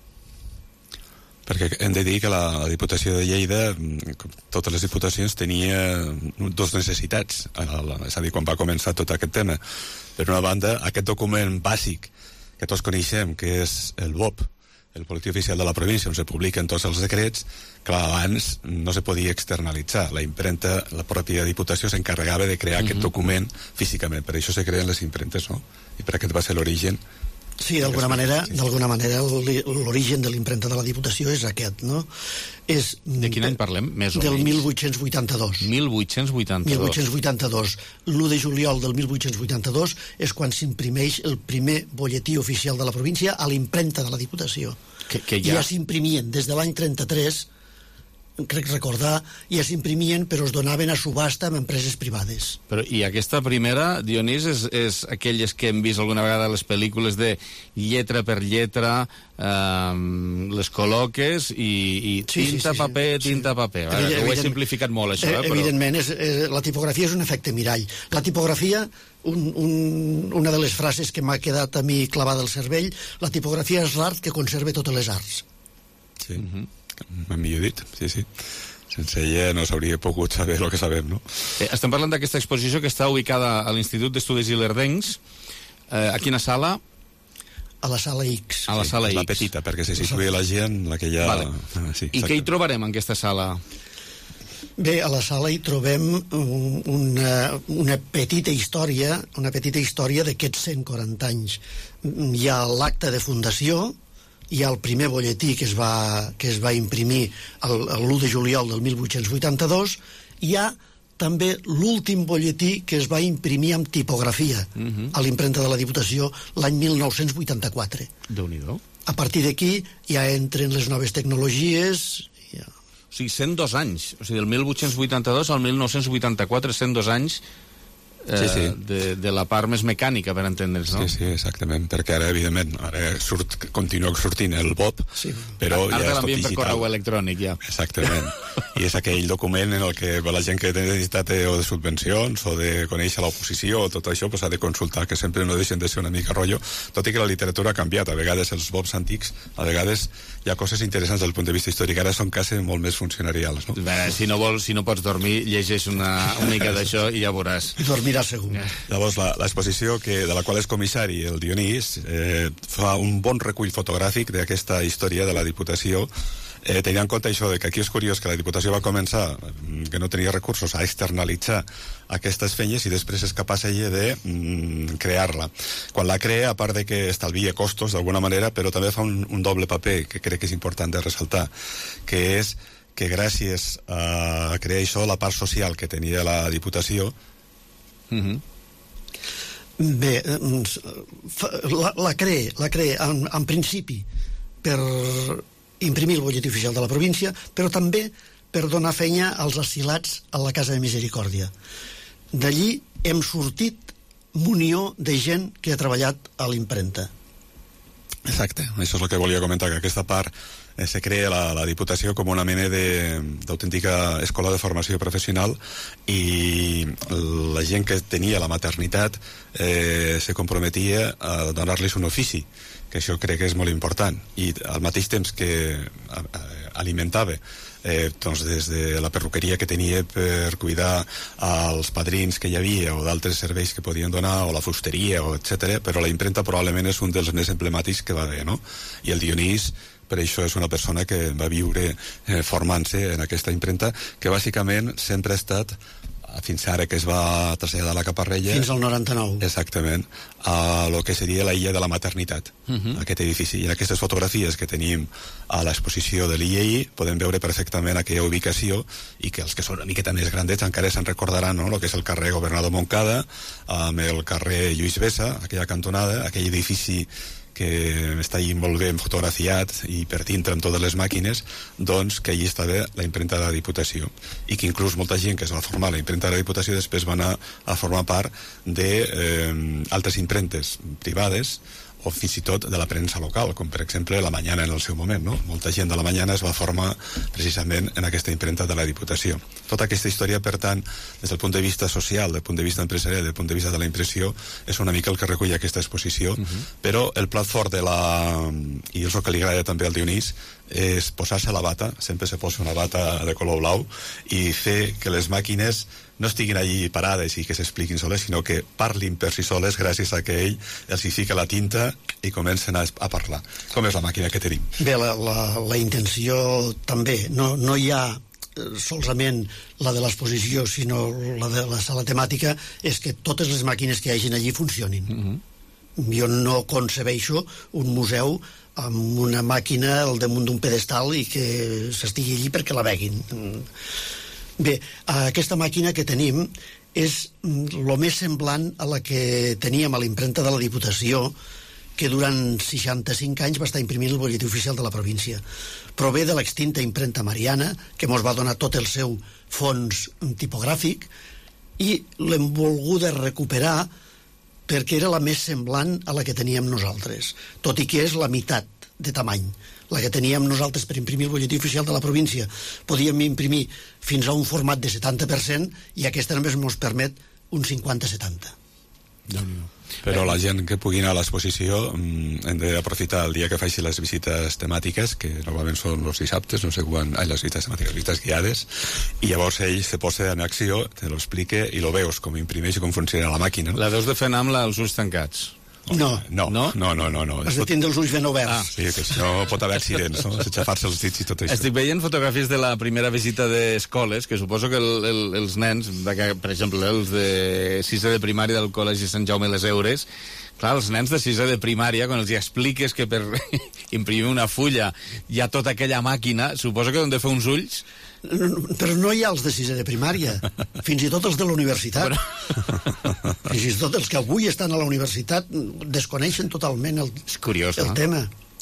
Perquè hem de dir que la, la Diputació de Lleida, com totes les diputacions, tenia dos necessitats, és a dir, quan va començar tot aquest tema. Per una banda, aquest document bàsic que tots coneixem, que és el B O P, el Boletí Oficial de la Província, on se publiquen tots els decrets, clar, abans no se podia externalitzar. La impremta, la pròpia Diputació s'encarregava de crear uh-huh. aquest document físicament. Per això se creen les impremtes, no? I per aquest va ser l'origen.
Sí, d'alguna manera, d'alguna manera l'origen de l'impremta de la Diputació és aquest, no? És
de quin any parlem, més o
del
menys?
mil vuit-cents vuitanta-dos.
mil vuit-cents vuitanta-dos.
mil vuit-cents vuitanta-dos. l'u de juliol del mil vuit-cents vuitanta-dos és quan s'imprimeix el primer bolletí oficial de la província a l'impremta de la Diputació.
Que, que ja...
ja s'imprimien des de l'any trenta-tres, crec recordar, ja s'imprimien però es donaven a subhasta amb empreses privades.
Però, i aquesta primera, Dionís, és, és aquelles que hem vist alguna vegada a les pel·lícules de lletra per lletra, eh, les col·loques i, i tinta, sí, sí, sí, paper, sí. tinta, paper. Sí. Veure, ho he simplificat molt, això. Eh, però...
Evidentment, és, és, la tipografia és un efecte mirall. La tipografia, un, un, una de les frases que m'ha quedat a mi clavada al cervell, la tipografia és l'art que conserva totes les arts.
Sí. Uh-huh. Millor dit, sí, sí. Sense ella no s'hauria pogut saber el que sabem, no?
Eh, estem parlant d'aquesta exposició que està ubicada a l'Institut d'Estudis Ilerdencs. Eh, a quina sala?
A la sala X.
A la sala
sí,
X.
La petita, perquè se situï la gent, la que hi ha...
Vale.
Ah, sí,
I què hi trobarem en aquesta sala?
Bé, a la sala hi trobem una, una petita història, una petita història d'aquests cent quaranta anys. Hi ha l'acte de fundació, hi ha el primer bolletí que es va, que es va imprimir l'u de juliol del mil vuit-cents vuitanta-dos, hi ha també l'últim bolletí que es va imprimir amb tipografia uh-huh. a l'impremta de la Diputació l'any mil nou-cents vuitanta-quatre.
Déu-n'hi-do.
A partir d'aquí ja entren les noves tecnologies... Ja.
O sigui, cent dos anys. O sigui, del mil vuit-cents vuitanta-dos al mil nou-cents vuitanta-quatre, cent dos anys eh, sí, sí. De, de la part més mecànica, per entendre's, no?
Sí, sí, exactament, perquè ara, evidentment, ara surt, continua sortint el B O P, sí. però
ara
ja és tot
digital. Per correu electrònic, ja.
Exactament. I és aquell document en el que la gent que té necessitat o de subvencions o de conèixer l'oposició o tot això pues, ha de consultar, que sempre no deixen de ser una mica rotllo, tot i que la literatura ha canviat. A vegades els B O Ps antics, a vegades hi ha coses interessants des del punt de vista històric, ara són quasi molt més funcionarials, no?
Bé, si no vols, si no pots dormir, llegeix una, una mica d'això i ja veuràs.
I dormiràs segur.
Llavors, l'exposició de la qual és comissari el Dionís eh, fa un bon recull fotogràfic d'aquesta història de la Diputació. Eh, tenint en compte això de que aquí és curiós que la Diputació va començar, que no tenia recursos, a externalitzar aquestes feines i després és capaç ella de mm, crear-la. Quan la crea, a part de que estalvia costos d'alguna manera, però també fa un, un doble paper que crec que és important de ressaltar, que és que gràcies a crear això, la part social que tenia la Diputació
mm-hmm.
Bé, la, la crea, la crea en, en principi per imprimir el bolletí oficial de la província, però també per donar feina als asilats a la Casa de Misericòrdia. D'allí hem sortit munió de gent que ha treballat a l'impremta.
Exacte, això és el que volia comentar, que aquesta part eh, se crea la, la Diputació com una mena d'autèntica escola de formació professional i la gent que tenia la maternitat eh, se comprometia a donar-los un ofici, que això crec que és molt important, i al mateix temps que alimentava eh, doncs des de la perruqueria que tenia per cuidar als padrins que hi havia o d'altres serveis que podien donar, o la fusteria, o etcètera, però la impremta probablement és un dels més emblemàtics que va haver, no? I el Dionís per això és una persona que va viure eh, formant-se en aquesta impremta, que bàsicament sempre ha estat, fins ara que es va traslladar a la Caparrella...
Fins al noranta-nou.
Exactament, a lo que seria la illa de la maternitat, uh-huh. aquest edifici. I en aquestes fotografies que tenim a l'exposició de l'I E I podem veure perfectament aquella ubicació, i que els que són una miqueta més grandets encara se'n recordaran, no?, el que és el carrer Governador Montcada, amb el carrer Lluís Bessa, aquella cantonada, aquell edifici que està allí molt ben fotografiat i per dintre amb totes les màquines, doncs que allí estava la impremta de la Diputació, i que inclús molta gent que es va formar a la impremta de la Diputació després va anar a formar part d'altres eh, impremtes privades o fins i tot de la premsa local, com per exemple La Mañana en el seu moment, no? Molta gent de La Mañana es va formar precisament en aquesta impremta de la Diputació. Tota aquesta història, per tant, des del punt de vista social, del punt de vista empresarial, del punt de vista de la impressió, és una mica el que recull aquesta exposició, uh-huh. Però el plat fort de la... i és el que li agrada també al Dionís, és posar-se la bata, sempre se posa una bata de color blau, i fer que les màquines no estiguin allí parades i que s'expliquin soles, sinó que parlin per si soles gràcies a que ell els hi fica la tinta i comencen a, a parlar. Com és la màquina que tenim?
Bé, la, la, la intenció també, no, no hi ha solament la de l'exposició, sinó la de la sala temàtica, és que totes les màquines que hi hagin allí funcionin. Uh-huh. Jo no concebeixo un museu amb una màquina al damunt d'un pedestal i que s'estigui allí perquè la veguin. Bé, aquesta màquina que tenim és el més semblant a la que teníem a l'impremta de la Diputació, que durant seixanta-cinc anys va estar imprimint el butlletí oficial de la província. Prové de l'extinta impremta Mariana, que mos va donar tot el seu fons tipogràfic, i l'hem volguda recuperar perquè era la més semblant a la que teníem nosaltres, tot i que és la meitat de tamany. La que teníem nosaltres per imprimir el butlletí oficial de la província podíem imprimir fins a un format de setanta per cent i aquesta només ens permet un cinquanta setanta.
Però la gent que pugui anar a l'exposició hem d'aprofitar el dia que faci les visites temàtiques, que normalment són els dissabtes, no sé quan, ai, les visites temàtiques, les visites guiades, i llavors ell se posa en acció, te lo explique i lo veus com imprimeix i com funciona la màquina.
La deus de fer amb els ulls tancats.
No.
No, no, no, no, no, no.
Has de tindre els ulls ben oberts.
Ah, sí, que si no pot haver accidents, no? S'aixafar-se els dits i tot això.
Estic veient fotografies de la primera visita d'escoles, que suposo que el, el, els nens, per exemple, els de sisè de primària del Col·legi Sant Jaume les Eures, clar, els nens de sisè de primària, quan els expliques que per imprimir una fulla hi ha tota aquella màquina, suposo que han de fer uns ulls...
Però no hi ha els de sisè de primària, fins i tot els de la universitat. Però... fins i tot els que avui estan a la universitat desconeixen totalment el,
és curiós,
el
no?
tema.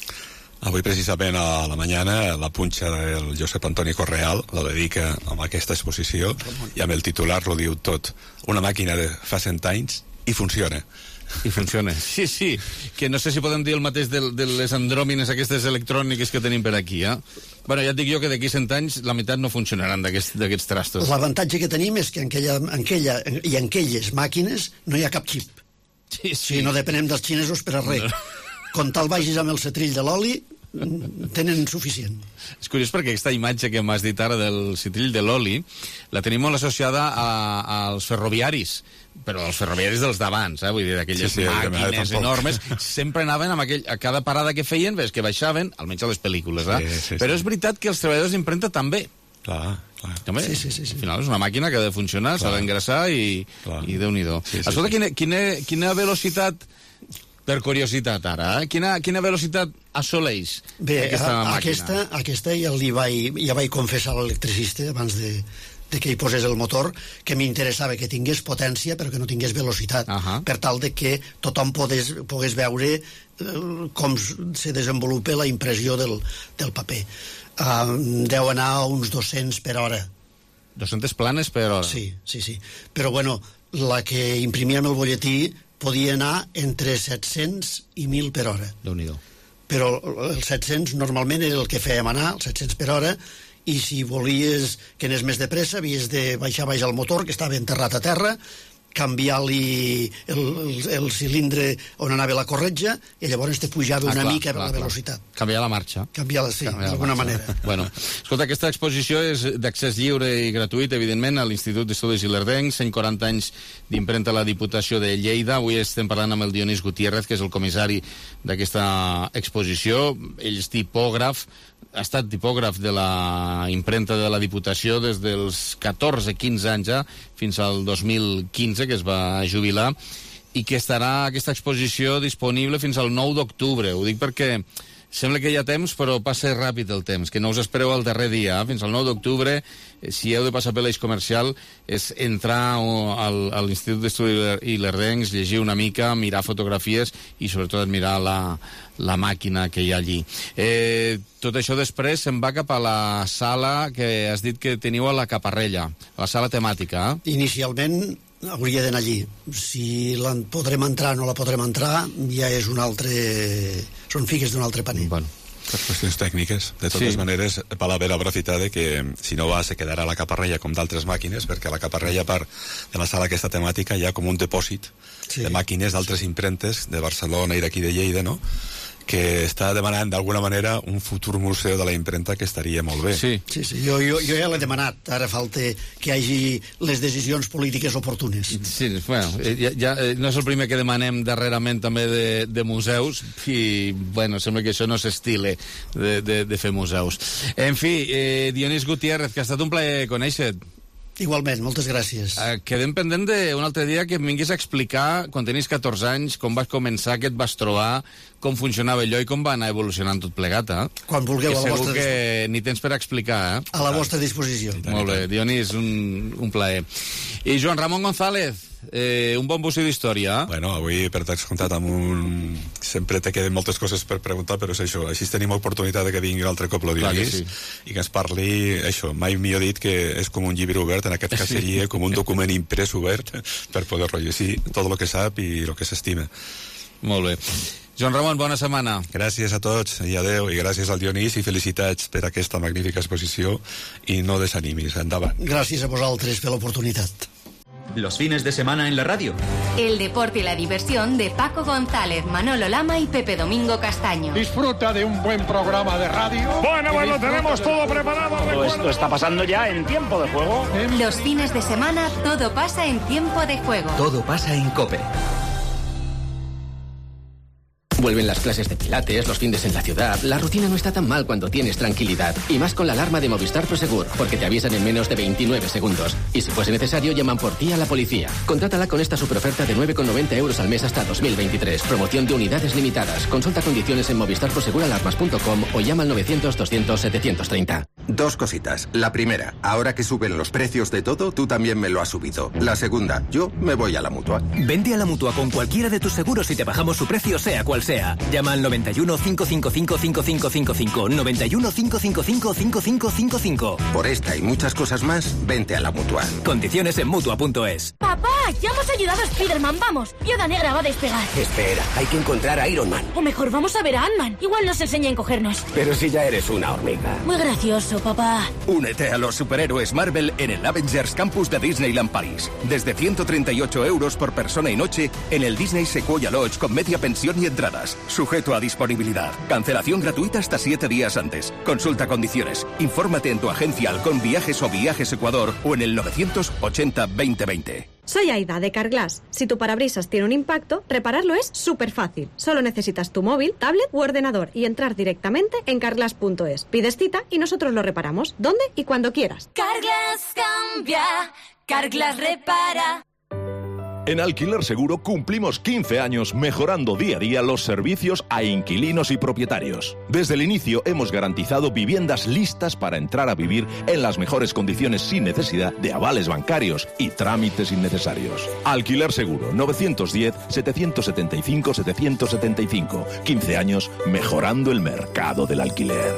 Avui precisament a la mañana la punxa del Josep Antoni Correal la dedica a aquesta exposició i amb el titular lo diu tot. Una màquina de fa cent anys i funciona.
I funciona. Sí, sí, que no sé si podem dir el mateix de, de les andròmines aquestes electròniques que tenim per aquí, eh? Bueno, ja et dic jo que d'aquí cent anys la meitat no funcionaran d'aquests trastos.
L'avantatge que tenim és que en aquella, en aquella, i en aquelles màquines no hi ha cap xip.
Sí, sí.
Si no depenem dels xinesos per a res. No. Quan tal vagis amb el cetrill de l'oli, tenen suficient.
És curiós perquè aquesta imatge que m'has dit ara del citrill de l'oli la tenim molt associada a, als ferroviaris, però els ferroviaris dels d'abans, eh? Vull dir, aquelles sí, sí, màquines enormes, sempre anaven amb aquell, a cada parada que feien, ves, que baixaven, almenys a les pel·lícules, eh? Sí, sí, però sí. És veritat que els treballadors d'impremta també.
Clar, clar.
També,
sí, sí, sí, sí.
Al final és una màquina que ha de funcionar, s'ha d'engrassar i, i Déu-n'hi-do. Sí, sí, Escolta, sí. Quina, quina, quina velocitat, per curiositat ara, eh? quina, quina velocitat assoleix
Bé,
aquesta
a,
màquina?
Aquesta, aquesta ja, li vaig, ja vaig confessar a l'electricista abans de, de que hi posés el motor, que m'interessava que tingués potència però que no tingués velocitat, uh -huh. per tal de que tothom pogués, pogués veure eh, com se desenvolupa la impressió del, del paper. Uh, deu anar a uns dos-cents per hora.
dos-centes planes per hora?
Sí, sí, sí. Però, bueno, la que imprimíem el butlletí podia anar entre set-cents i mil per hora.
Déu-n'hi-do.
Però els set-cents normalment era el que fèiem anar, els set-cents per hora, i si volies que anés més de pressa havies de baixar baix al motor, que estava enterrat a terra, canviar-li el, el, el cilindre on anava la corretja, i llavors te pujava ah, una clar, mica clar, la velocitat.
Clar. Canviar la marxa.
Canviar-la, sí, d'alguna manera.
Bueno, escolta, aquesta exposició és d'accés lliure i gratuït, evidentment, a l'Institut d'Estudis Ilerdencs, cent quaranta anys d'impremta a la Diputació de Lleida. Avui estem parlant amb el Dionís Gutiérrez, que és el comissari d'aquesta exposició. Ell és tipògraf, ha estat tipògraf de la impremta de la Diputació des dels catorze quinze anys ja, fins al dos mil quinze, que es va jubilar, i que estarà aquesta exposició disponible fins al nou d'octubre. Ho dic perquè Sembla que hi ha temps, però passa ràpid el temps, que no us espereu al darrer dia. Eh? Fins al nou d'octubre, eh, si heu de passar per l'eix comercial, és entrar al, a l'Institut d'Estudis Ilerdencs, llegir una mica, mirar fotografies i sobretot mirar la, la màquina que hi ha allí. Eh, tot això després se'n va cap a la sala que has dit que teniu a la Caparrella, la sala temàtica. Eh?
Inicialment hauria d'anar allí. Si la podrem entrar o no la podrem entrar, ja és un altre... són figues d'un altre paner.
Bueno.
Per qüestions tècniques. De totes sí. maneres, val haver la velocitat que si no va se quedarà a la Caparrella com d'altres màquines, perquè a la Caparrella, a part de la sala aquesta temàtica, hi ha com un depòsit sí. de màquines d'altres impremtes de Barcelona i d'aquí de Lleida, no?, que està demanant d'alguna manera un futur museu de la impremta que estaria molt bé.
Sí,
sí, sí. Jo, jo, jo ja l'he demanat. Ara falta que hi hagi les decisions polítiques oportunes.
Sí, bueno, ja, ja, no és el primer que demanem darrerament també de, de museus i, bueno, sembla que això no s'estile de, de, de fer museus. En fi, eh, Dionís Gutiérrez, que ha estat un plaer conèixer-te.
Igualment, moltes gràcies.
Uh, quedem pendent d'un altre dia que em vinguis a explicar, quan tenies catorze anys, com vas començar, què et vas trobar, com funcionava allò i com va anar evolucionant tot plegat, eh?
Quan vulgueu,
que
a la vostra
disposició. Segur que ni temps per explicar, eh?
A la vostra disposició.
Molt bé, Dionís, un, un plaer. I Joan Ramon González, eh, un bon bocí d'història.
Bueno, avui per t'haver contat amb un... Sempre te queden moltes coses per preguntar, però és això, així tenim oportunitat de que vingui un altre cop el Dionís sí. i que ens parli, això, mai millor dit que és com un llibre obert, en aquest cas seria com un document imprès obert per poder-lo llegir tot el que sap i el que s'estima.
Molt bé. Joan Ramon, bona setmana.
Gràcies a tots i adeu, i gràcies al Dionís i felicitats per aquesta magnífica exposició i no desanimis, endavant.
Gràcies a vosaltres per l'oportunitat.
Los fines de semana en la radio.
El deporte y la diversión de Paco González, Manolo Lama y Pepe Domingo Castaño.
Disfruta de un buen programa de radio.
Bueno, bueno, tenemos todo preparado.
Todo esto está pasando ya en Tiempo de Juego.
Los fines de semana todo pasa en Tiempo de Juego.
Todo pasa en COPE.
Vuelven las clases de pilates, los fines en la ciudad. La rutina no está tan mal cuando tienes tranquilidad. Y más con la alarma de Movistar Prosegur, porque te avisan en menos de veintinueve segundos. Y si fuese necesario, llaman por ti a la policía. Contrátala con esta superoferta de nueve con noventa euros al mes hasta dos mil veintitrés. Promoción de unidades limitadas. Consulta condiciones en movistar prosegur alarmas punto com o llama al novecientos doscientos setecientos treinta.
Dos cositas. La primera, ahora que suben los precios de todo, tú también me lo has subido. La segunda, yo me voy a la Mutua.
Vende a la Mutua con cualquiera de tus seguros y te bajamos su precio, sea cual sea. Llama al noventa y uno, cinco cinco cinco, cinco cinco cinco cinco, noventa y uno, cinco cinco cinco, cinco cinco cinco cinco.
Por esta y muchas cosas más, vente a la Mutua.
Condiciones en Mutua punto es.
¡Papá! ¡Ya hemos ayudado a Spiderman! ¡Vamos! Viuda Negra va a despegar.
Espera, hay que encontrar a Iron Man.
O mejor, vamos a ver a Ant-Man. Igual nos enseña a encogernos.
Pero si ya eres una hormiga.
Muy gracioso, papá.
Únete a los superhéroes Marvel en el Avengers Campus de Disneyland París. Desde ciento treinta y ocho euros por persona y noche en el Disney Sequoia Lodge con media pensión y entradas. Sujeto a disponibilidad. Cancelación gratuita hasta siete días antes. Consulta condiciones. Infórmate en tu agencia Halcón Viajes o Viajes Ecuador o en el novecientos ochenta veinte veinte.
Soy Aida, de Carglass. Si tu parabrisas tiene un impacto, repararlo es súper fácil. Solo necesitas tu móvil, tablet u ordenador y entrar directamente en carglass punto es. Pides cita y nosotros lo reparamos, donde y cuando quieras.
Carglass cambia, Carglass repara.
En Alquiler Seguro cumplimos quince años mejorando día a día los servicios a inquilinos y propietarios. Desde el inicio hemos garantizado viviendas listas para entrar a vivir en las mejores condiciones sin necesidad de avales bancarios y trámites innecesarios. Alquiler Seguro, novecientos diez, setecientos setenta y cinco, setecientos setenta y cinco. quince años mejorando el mercado del alquiler.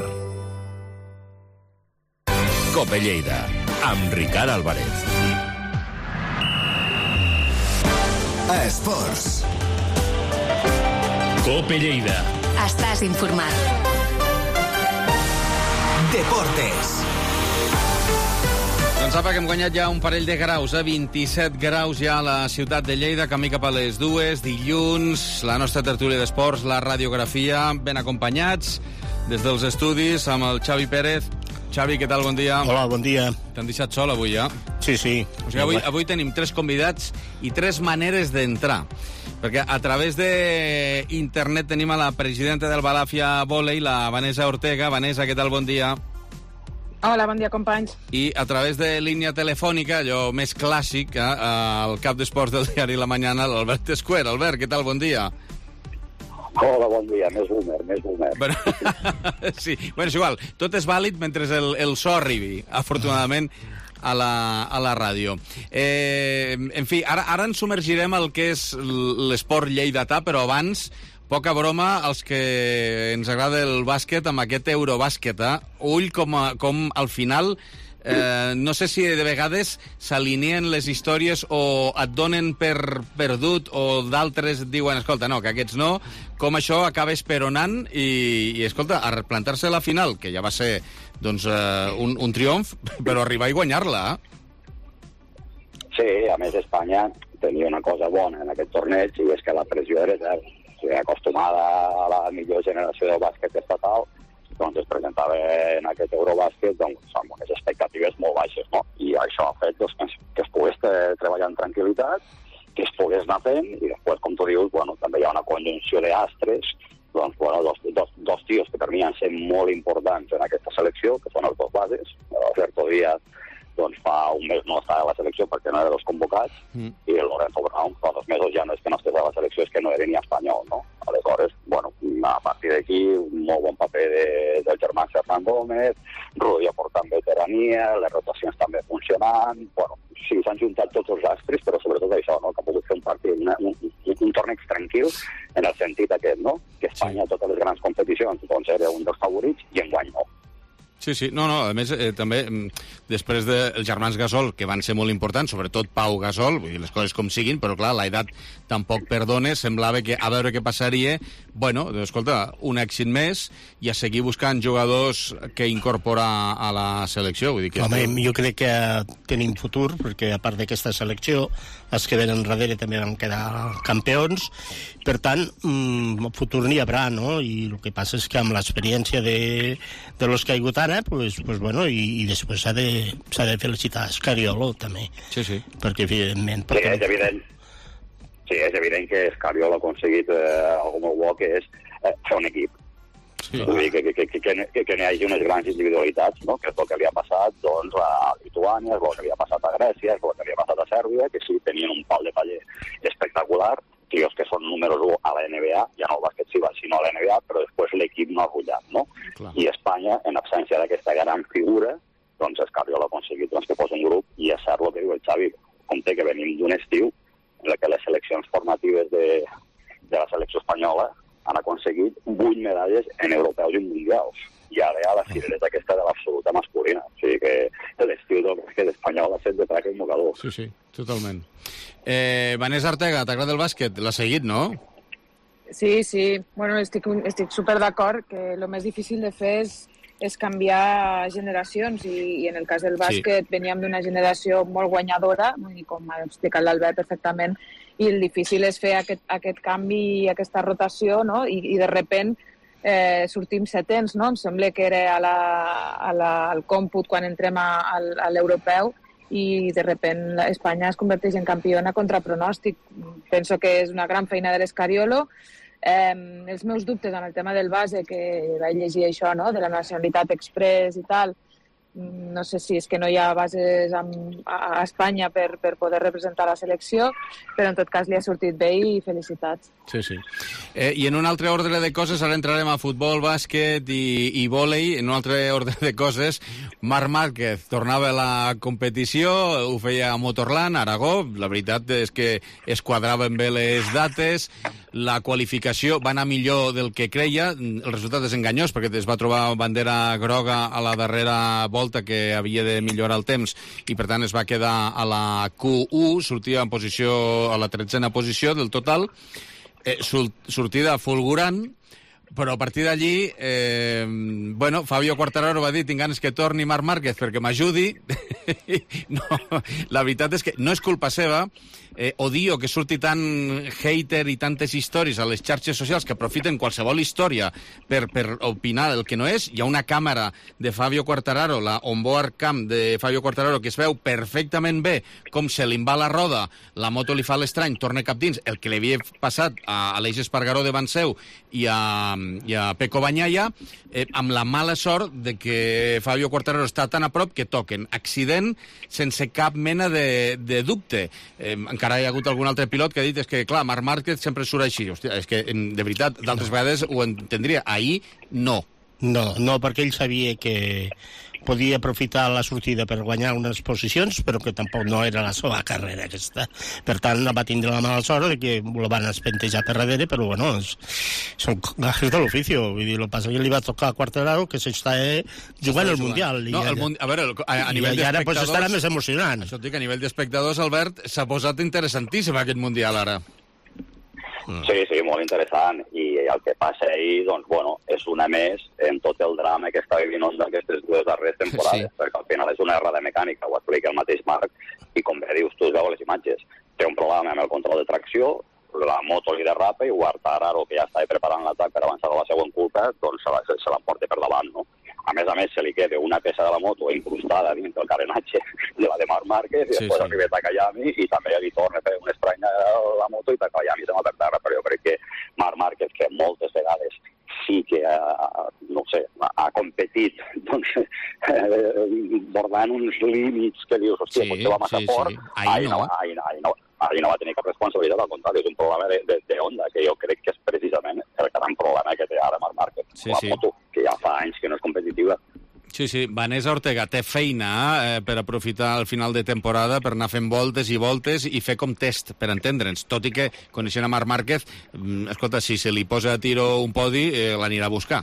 Cope Lleida, amb Ricard Álvarez.
Esports.
Cope Lleida.
Estàs informat.
Deportes.
Doncs apa, que hem guanyat ja un parell de graus, eh? vint-i-set graus ja a la ciutat de Lleida, camí cap a les dues, dilluns, la nostra tertúlia d'esports, la radiografia, ben acompanyats des dels estudis amb el Xavi Pérez. Xavi, què tal? Bon dia.
Hola, bon dia.
T'han deixat sol avui, ja?
Sí, sí.
O sigui, avui, avui tenim tres convidats i tres maneres d'entrar. Perquè a través d'internet tenim a la presidenta del Balàfia Volei, la Vanessa Ortega. Vanessa, què tal? Bon dia.
Hola, bon dia, companys.
I a través de línia telefònica, allò més clàssic, eh, el cap d'esports del diari La Mañana, l'Albert Escuer. Albert, què tal? Bon dia.
Hola, bon dia, més boomer, més boomer.
Bueno, sí, bueno, és igual, tot és vàlid mentre el, el so arribi, afortunadament, a la, a la ràdio. Eh, en fi, ara, ara ens submergirem al que és l'esport lleidatà, però abans, poca broma als que ens agrada el bàsquet amb aquest Eurobàsquet, eh? Ull com, a, com al final... Eh, no sé si de vegades s'alineen les històries o et donen per perdut o d'altres diuen, escolta, no, que aquests no, com això acaba esperonant i, i escolta, a replantar-se la final, que ja va ser doncs, eh, un, un triomf, però arribar i guanyar-la. Eh?
Sí, a més Espanya tenia una cosa bona en aquest torneig i és que la pressió era zero. O sigui, acostumada a la millor generació del bàsquet estatal, doncs es presentava en aquest Eurobàsquet doncs, amb unes expectatives molt baixes, no? I això ha fet doncs, que, es, que es pogués treballar en tranquil·litat, que es pogués anar fent, i després, com tu dius, bueno, també hi ha una conjunció d'astres, doncs, bueno, dos, dos, dos tios que per mi han set molt importants en aquesta selecció, que són els dos bases. Alberto Díaz, doncs fa un mes no estava a la selecció perquè no era dels convocats, mm. i el Lorenzo Brown fa dos mesos ja no és que no estigués a la selecció, és que no era ni espanyol, no? Aleshores, bueno, a partir d'aquí, un molt bon paper de, del germà Fernán Gómez, Rudi aportant veterania, les rotacions també funcionant, bueno, sí, s'han juntat tots els astres, però sobretot això, no?, que ha pogut fer un partit, una, un, un torneig tranquil, en el sentit aquest, no?, que Espanya, sí. Totes les grans competicions, doncs era un dels favorits, i enguany no.
Sí, sí, no, no, a més, eh, també, després dels germans Gasol, que van ser molt importants, sobretot Pau Gasol, vull dir, les coses com siguin, però clar, l'edat tampoc perdona, semblava que a veure què passaria, bueno, doncs, escolta, un èxit més, i a seguir buscant jugadors que incorporar a la selecció, vull dir que...
Home, jo crec que tenim futur, perquè a part d'aquesta selecció, els que venen darrere també van quedar campions, per tant, mmm, futur n'hi haurà, no? I el que passa és que amb l'experiència de, de los que ha hagut ara, pues, pues bueno, i, i després s'ha de, s'ha de felicitar Scariolo, també.
Sí, sí.
Perquè, evidentment... Perquè...
Sí, és evident. Sí, és evident que Scariolo ha aconseguit eh, alguna bo, que és eh, fer un equip. Sí. Vull dir, que, que, que, que, que, que n'hi hagi unes grans individualitats, no?, que és el que li ha passat doncs, a Lituània, és el que li ha passat a Grècia, és el que li ha passat a Sèrbia, que sí, tenien un pal de paller espectacular, tios que són números u a la N B A, ja no el bàsquet sí va, sinó a la N B A, però després l'equip no ha rullat, no? Clar. I Espanya, en absència d'aquesta gran figura, doncs Scariolo ha aconseguit doncs, que fos un grup, i és cert el que diu el Xavi, compte que venim d'un estiu en què les seleccions formatives de, de la selecció espanyola han aconseguit vuit medalles en europeus i mundials. I ara hi ha la cirereta aquesta de l'absoluta masculina. O sigui que l'estil del bàsquet espanyol ha fet de traca i mocador.
Sí, sí, totalment. Eh, Vanessa Ortega, t'agrada el bàsquet? L'has seguit, no?
Sí, sí. Bueno, estic, estic super d'acord que el més difícil de fer és, és canviar generacions i, i en el cas del bàsquet sí. Veníem d'una generació molt guanyadora, com ha explicat l'Albert perfectament, i el difícil és fer aquest, aquest canvi i aquesta rotació, no? I, i de repent eh, sortim setens, no? Em sembla que era a la, a la, al còmput quan entrem a, a, a l'europeu i de repent Espanya es converteix en campiona contra pronòstic. Penso que és una gran feina de l'Escariolo. Eh, els meus dubtes amb el tema del base, que vaig llegir això, no?, de la nacionalitat express i tal, no sé si és que no hi ha bases a, a Espanya per, per poder representar la selecció, però en tot cas li ha sortit bé i felicitats.
Sí, sí. Eh, I en un altre ordre de coses, ara entrarem a futbol, bàsquet i, i vòlei. En un altre ordre de coses, Marc Márquez tornava a la competició, ho feia a Motorland, a Aragó. La veritat és que es quadraven bé les dates, la qualificació va anar millor del que creia, el resultat és enganyós perquè es va trobar bandera groga a la darrera volta que havia de millorar el temps i per tant es va quedar a la Q u, sortia en posició a la tretzena posició del total, eh, sortida fulgurant, però a partir d'allí, eh, bueno, Fabio Quartararo va dir tinc ganes que torni Marc Márquez perquè m'ajudi. No, la veritat és que no és culpa seva. Eh, odio que surti tant hater i tantes històries a les xarxes socials que aprofiten qualsevol història per, per opinar el que no és. Hi ha una càmera de Fabio Quartararo, la onboard cam de Fabio Quartararo, que es veu perfectament bé com se li va la roda, la moto li fa l'estrany, torna cap dins, el que li havia passat a Aleix Espargaró davant seu i a, i a Pecco Bagnaia, eh, amb la mala sort de que Fabio Quartararo està tan a prop que toquen. Accident sense cap mena de, de dubte. Eh, encara encara hi ha hagut algun altre pilot que ha dit és que, clar, Marc Márquez sempre surt així. Hòstia, és que, de veritat, d'altres no. vegades ho entendria. Ahir, no.
No, no, perquè ell sabia que podia aprofitar la sortida per guanyar unes posicions, però que tampoc no era la seva carrera aquesta. Per tant, va tindre la mala sort de que la van espentejar per darrere, però bueno, és, són gajes de l'oficio. Vull dir, el que passa que li va tocar a Quartararo, que s'està jugant el Mundial.
No, el mundi... A veure, a, a nivell
i ara
d'espectadors...
pues, estarà més emocionant.
Això et dic, a nivell d'espectadors, Albert, s'ha posat interessantíssim aquest Mundial ara.
Sí, sí, molt interessant. I el que passa ahir, doncs, bueno, és una més en tot el drama que està vivint Honda aquestes dues darreres temporades, sí. perquè al final és una errada mecànica, ho explica el mateix Marc, i com bé dius, tu veus les imatges. Té un problema amb el control de tracció, la moto li derrapa i Quartararo, que ja estava preparant l'atac per avançar a la següent curta, doncs se, se l'emporta per davant, no? A més a més, se li queda una peça de la moto incrustada dins del carenatge de la de Marc Márquez, i sí, després sí. arriba Takayami, i també li torna a fer una estranya la moto, i Takayami se va per terra, però jo crec que Marc Márquez, que moltes vegades sí que ha, no sé, ha competit, doncs, eh, bordant uns límits que dius, hòstia, sí, potser va massa sí, fort, sí. Ahir no. Ahir no, ahir no. Ahir no va tenir cap responsabilitat, al contrari, és un problema de, de, de Honda, que jo crec que és precisament el gran problema que té ara Marc Márquez. Sí, la sí. moto, que ja fa anys que no és competitiva.
Sí, sí, Vanessa Ortega té feina eh, per aprofitar el final de temporada per anar fent voltes i voltes i fer com test, per entendre'ns. Tot i que, coneixent a Marc Márquez, escolta, si se li posa a tiro un podi, eh, l'anirà a buscar.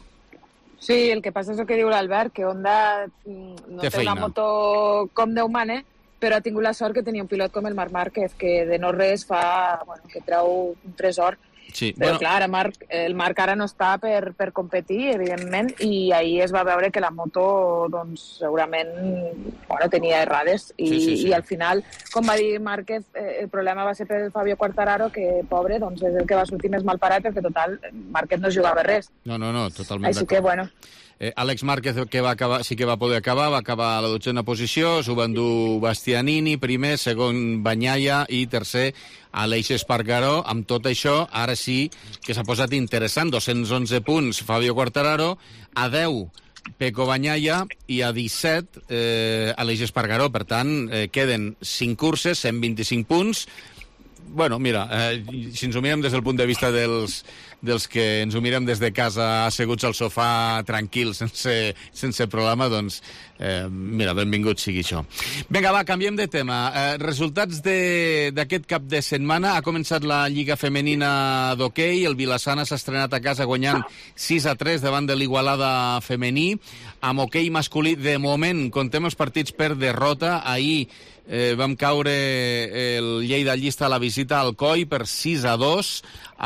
Sí, el que passa és el que diu l'Albert, que Honda no té, té una moto com Déu mane, però ha tingut la sort que tenia un pilot com el Marc Márquez, que de no res fa, bueno, que treu un tresor.
Sí,
però
bueno...
clar, Marc, el Marc ara no està per, per competir, evidentment, i ahir es va veure que la moto, doncs, segurament, bueno, tenia errades, i, sí, sí, sí. i al final, com va dir Márquez, eh, el problema va ser per el Fabio Quartararo, que, pobre, doncs, és el que va sortir més mal parat, perquè, total, Márquez no jugava res.
No, no, no, totalment
Així que, bueno...
Eh, Àlex Márquez, que va acabar, sí que va poder acabar, va acabar a la dotzena posició, s'ho va endur Bastianini, primer, segon Bagnaia i tercer Aleix Espargaró. Amb tot això, ara sí que s'ha posat interessant, dos-cents onze punts Fabio Quartararo, a deu Pecco Bagnaia i a disset eh, Aleix Espargaró. Per tant, eh, queden cinc curses, cent vint-i-cinc punts. Bueno, mira, eh, si ens ho mirem des del punt de vista dels, dels que ens ho mirem des de casa asseguts al sofà tranquils, sense, sense problema, doncs, eh, mira, benvingut sigui això. Vinga, va, canviem de tema. Eh, resultats d'aquest cap de setmana. Ha començat la Lliga Femenina d'hoquei. El Vilassana s'ha estrenat a casa guanyant sis a tres davant de l'Igualada femení. Amb hoquei masculí, de moment, contem els partits per derrota. Ahir Eh, vam caure el Lleida Llista a la visita al Coi per sis a dos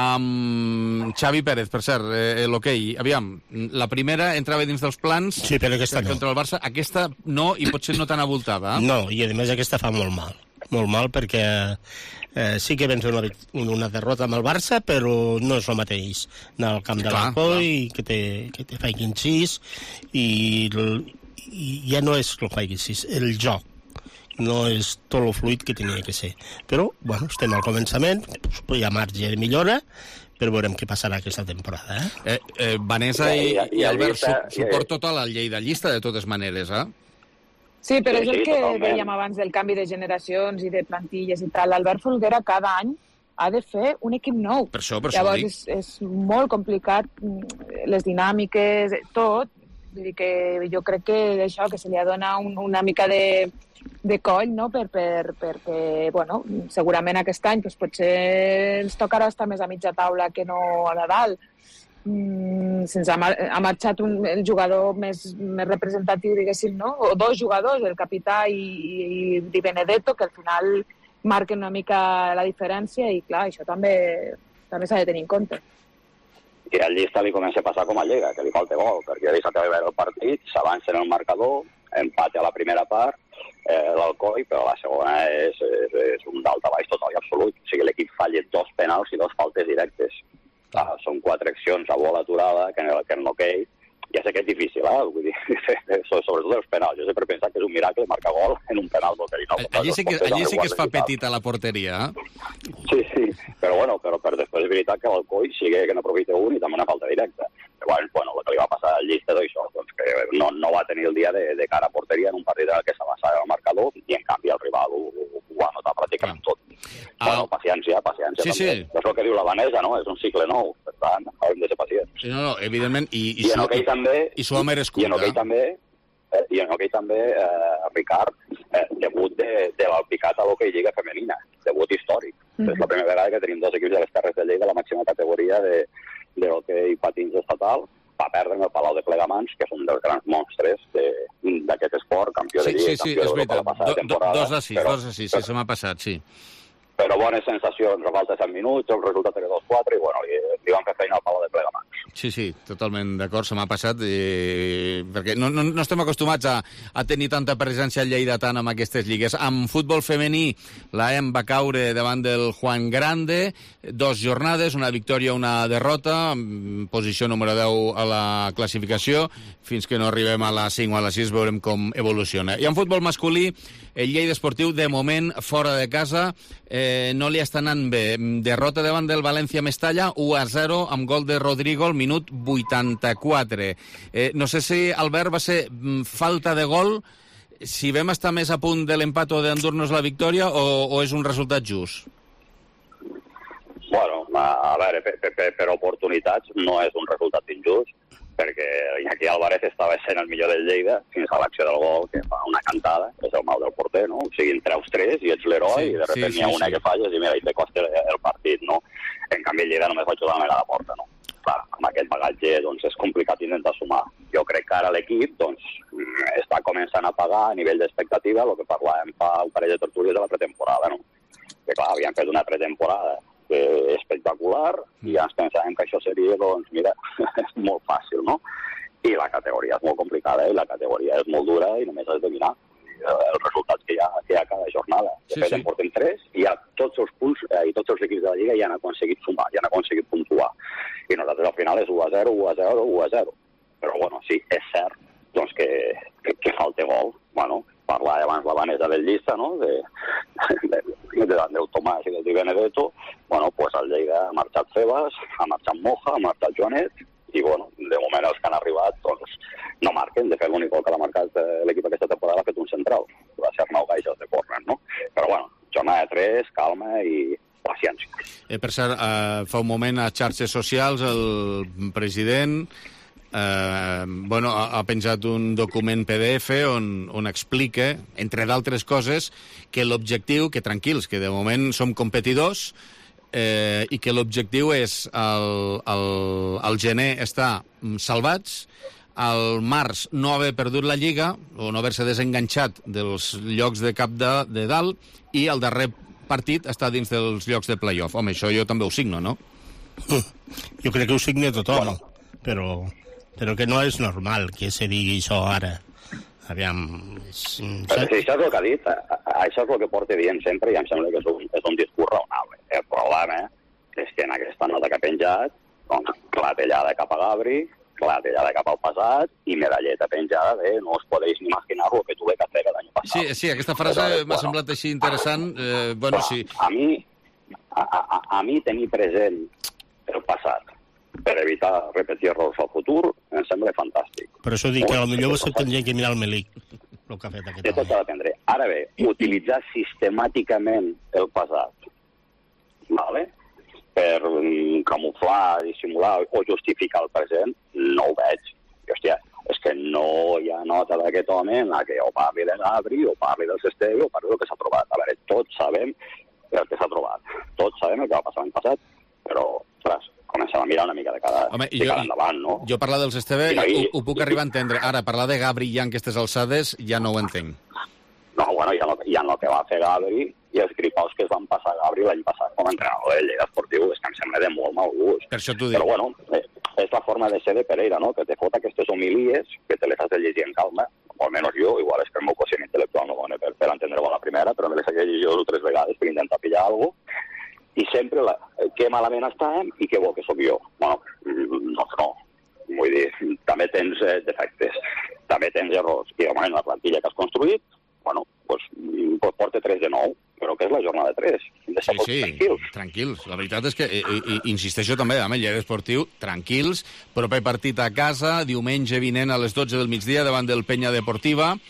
amb Xavi Pérez, per cert, eh, l'hoquei. Aviam, la primera entrava dins dels plans
sí, però aquesta no.
contra el Barça. Aquesta no, i potser no tan avoltada. Eh?
No, i a més aquesta fa molt mal. Molt mal perquè eh, sí que vens una, una derrota amb el Barça, però no és el mateix anar al camp de l'Alcoi, que te, que te faiguin sis, i, i ja no és que el faiguin sis, el joc. No és tot el fluid que tenia que ser. Però, bueno, estem al començament, hi ha marge de millora, però veurem què passarà aquesta temporada. Eh?
Eh, eh, Vanessa i, i, i Albert, su, suport total al Lleida Llista, de totes maneres, eh?
Sí, però és el que dèiem abans del canvi de generacions i de plantilles i tal. L'Albert Folguera cada any ha de fer un equip nou.
Per això, per això
Llavors, és, és molt complicat, les dinàmiques, tot. Vull dir que jo crec que això, que se li ha donat un, una mica de... de coll, no? per, per, perquè, bueno, segurament aquest any doncs, potser ens tocarà estar més a mitja taula que no a la dalt. Mm, sense ha, ha marxat un, el jugador més, més representatiu, diguéssim, no? O dos jugadors, el capità i, i Di Benedetto, que al final marquen una mica la diferència i, clar, això també també s'ha de tenir en compte.
I al Llista li comença a passar com a Lliga, que li falta gol, perquè ja s'acaba de veure el partit, s'avança en el marcador, empate a la primera part, eh, l'Alcoi, però la segona és, és, és un dalt a baix total i absolut. O sigui, l'equip falla dos penals i dos faltes directes. Ah, són quatre accions a bola aturada, que en el que en l'hoquei ja sé que és difícil, eh? Vull dir, sobretot els penals. Jo sempre he pensat que és un miracle marcar gol en un penal d'hoquei. No,
allí sí que, allí sí que es fa petit a la porteria, eh?
Sí, sí, però bueno, però, però després és veritat que l'Alcoi sigui que n'aprofita un i també una falta directa. Llavors, bueno, el que li va passar al Llista d'això, doncs que no, no va tenir el dia de, de cara a porteria en un partit que s'avançava al marcador i en canvi el rival ho, ho va notar pràcticament tot.
Sí, sí.
És el que diu la Vanessa, no? És un cicle nou, per tant, haurem de ser pacients.
Sí, no, no, evidentment, i, i,
I en hoquei també...
I s'ho ha merescut,
I en hoquei també, eh, i en hoquei també, eh, Ricard, eh, debut de, de l'Alpicat a l'hoquei Lliga Femenina, debut històric. Mm -hmm. És la primera vegada que tenim dos equips de les Terres de Lleida, la màxima categoria de, de l'hoquei patins estatal. Va perdre en el Palau de Plegamans, que és un dels grans monstres d'aquest esport, campió
sí,
de Lliga,
sí, sí,
campió d'Europa la passada
do,
temporada.
Dos a sis, però, dos a sis, sí, se m'ha passat, sí.
Però bones sensacions, a falta de set minuts, el resultat era dos quatre, i bueno, li, li van fer feina al Palau de Plegamans.
Sí, sí, totalment d'acord, se m'ha passat, eh, perquè no, no, no estem acostumats a, a tenir tanta presència lleidatana en aquestes lligues. Amb futbol femení, la E M va caure davant del Juan Grande, dos jornades, una victòria, una derrota, posició número deu a la classificació, fins que no arribem a la cinc o a la sis veurem com evoluciona. I en futbol masculí, el Lleida Esportiu, de moment, fora de casa, eh, no li està anant bé. Derrota davant del València Mestalla, u a zero, amb gol de Rodrigo al minut vuitanta-quatre. Eh, no sé si, Albert, va ser falta de gol, si vam estar més a punt de l'empat o d'endur-nos la victòria, o, o és un resultat just?
Bueno, a, a veure, per, per, per oportunitats no és un resultat injust, perquè Iñaki Álvarez estava sent el millor del Lleida fins a l'acció del gol, que fa una cantada, és el mal del porter, no? O sigui, en treus tres i ets l'heroi, sí, i de repente sí, sí, hi ha una sí. que falles i mira, i te costa el partit, no? En canvi, el Lleida només va jugar una vegada a porta, no? Clar, amb aquest bagatge doncs, és complicat intentar sumar. Jo crec que ara l'equip doncs, està començant a pagar a nivell d'expectativa el que parlàvem fa un parell de tertúlies de la pretemporada, no? Que clar, havíem fet una pretemporada eh, espectacular i ja ens pensàvem que això seria, doncs, mira, és molt fàcil, no? I la categoria és molt complicada, i la categoria és molt dura i només has de mirar els resultats que hi ha, que hi ha cada jornada. De fet, sí, sí. en portem tres i ja tots els punts eh, i tots els equips de la Lliga ja han aconseguit sumar, ja han aconseguit puntuar. I nosaltres al final és u a zero, u a zero, u a zero. Però, bueno, sí, és cert doncs, que, que, que falta gol. Bueno, parlava abans la Vanessa del Llista, no?, de, de, de, de Andreu Tomàs i de Di Benedetto. Bueno, pues el Lleida ha marxat Febas, ha marxat Moja, ha marxat Joanet, i, bueno, de moment els que han arribat, doncs, no marquen. De fet, l'únic gol que l'ha marcat eh, l'equip aquesta temporada ha fet un central. Va ser Arnau Gaixas de córner, no? Però, bueno, jornada de tres, calma i paciència.
Eh, per cert, eh, fa un moment a xarxes socials el president eh, bueno, ha, ha penjat un document P D F on, on explica, entre d'altres coses, que l'objectiu, que tranquils, que de moment som competidors, eh, i que l'objectiu és el, el, el gener estar salvats, al març no haver perdut la Lliga o no haver-se desenganxat dels llocs de cap de, de dalt, i el darrer partit està dins dels llocs de play-off. Home, això jo també ho signo, no?
Jo crec que ho signa tothom, bueno. però, però que no és normal que se digui això ara. Aviam...
És... Però si això és el que ha dit, això és el que porta dient sempre, i em sembla que és un, és un discurs raonable. El problema és que en aquesta nota que ha penjat, doncs, clatellada cap a Gabri, clatellada cap al passat, i medalleta penjada de no us podeu ni imaginar el que tuve que fer l'any passat.
Sí, sí, aquesta frase m'ha bueno, semblat així interessant. Eh, bueno, sí.
A mi, a, a, a mi tenir present el passat per evitar repetir errors al futur em sembla fantàstic.
Per això dic que potser se tindria que mirar el Melic, el que ha fet aquest
de tot s'ha d'aprendre. Ara bé, utilitzar sistemàticament el passat, vale? per camuflar, dissimular o justificar el present, no ho veig. I, hòstia, és que no hi ha nota d'aquest home en la que o parli de Gabri, o parli del Esteve, o parli del que s'ha trobat. A veure, tots sabem el que s'ha trobat. Tots sabem el que va passar l'any passat, però, ostres, comencem a mirar una mica de cada,
Home,
de cada jo, endavant, no?
Jo parlar dels Esteve
I,
ho, ho puc arribar a entendre. Ara, parlar de Gabri ja en aquestes alçades ja no ho entenc.
No, bueno, ja no, ja no que va fer Gabri i els gripaus que es van passar a Gabri l'any passat com a entrenador del Lleida Esportiu, és que em sembla de molt mal gust.
Per això t'ho dic.
Però, bueno, és la forma de ser de Pereira, no?, que te fot aquestes homilies, que te les has de llegir en calma, o almenys jo, igual és que el meu quocient intel·lectual no dona per, per entendre-ho a la primera, però me les he de llegir dos o tres vegades per intentar pillar alguna cosa, i sempre la, que malament estàvem i que bo que sóc jo. Bueno, no, no. Vull dir, també tens eh, defectes, també tens errors, i de moment la plantilla que has construït, bueno, pues, pues porta tres de nou, però que és la jornada tres. De
sí, sí, tranquils. tranquils. La veritat és que, i, i, insisteixo també, amb el Lleida Esportiu, tranquils, proper partit a casa, diumenge vinent a les dotze del migdia davant del Penya Deportiva.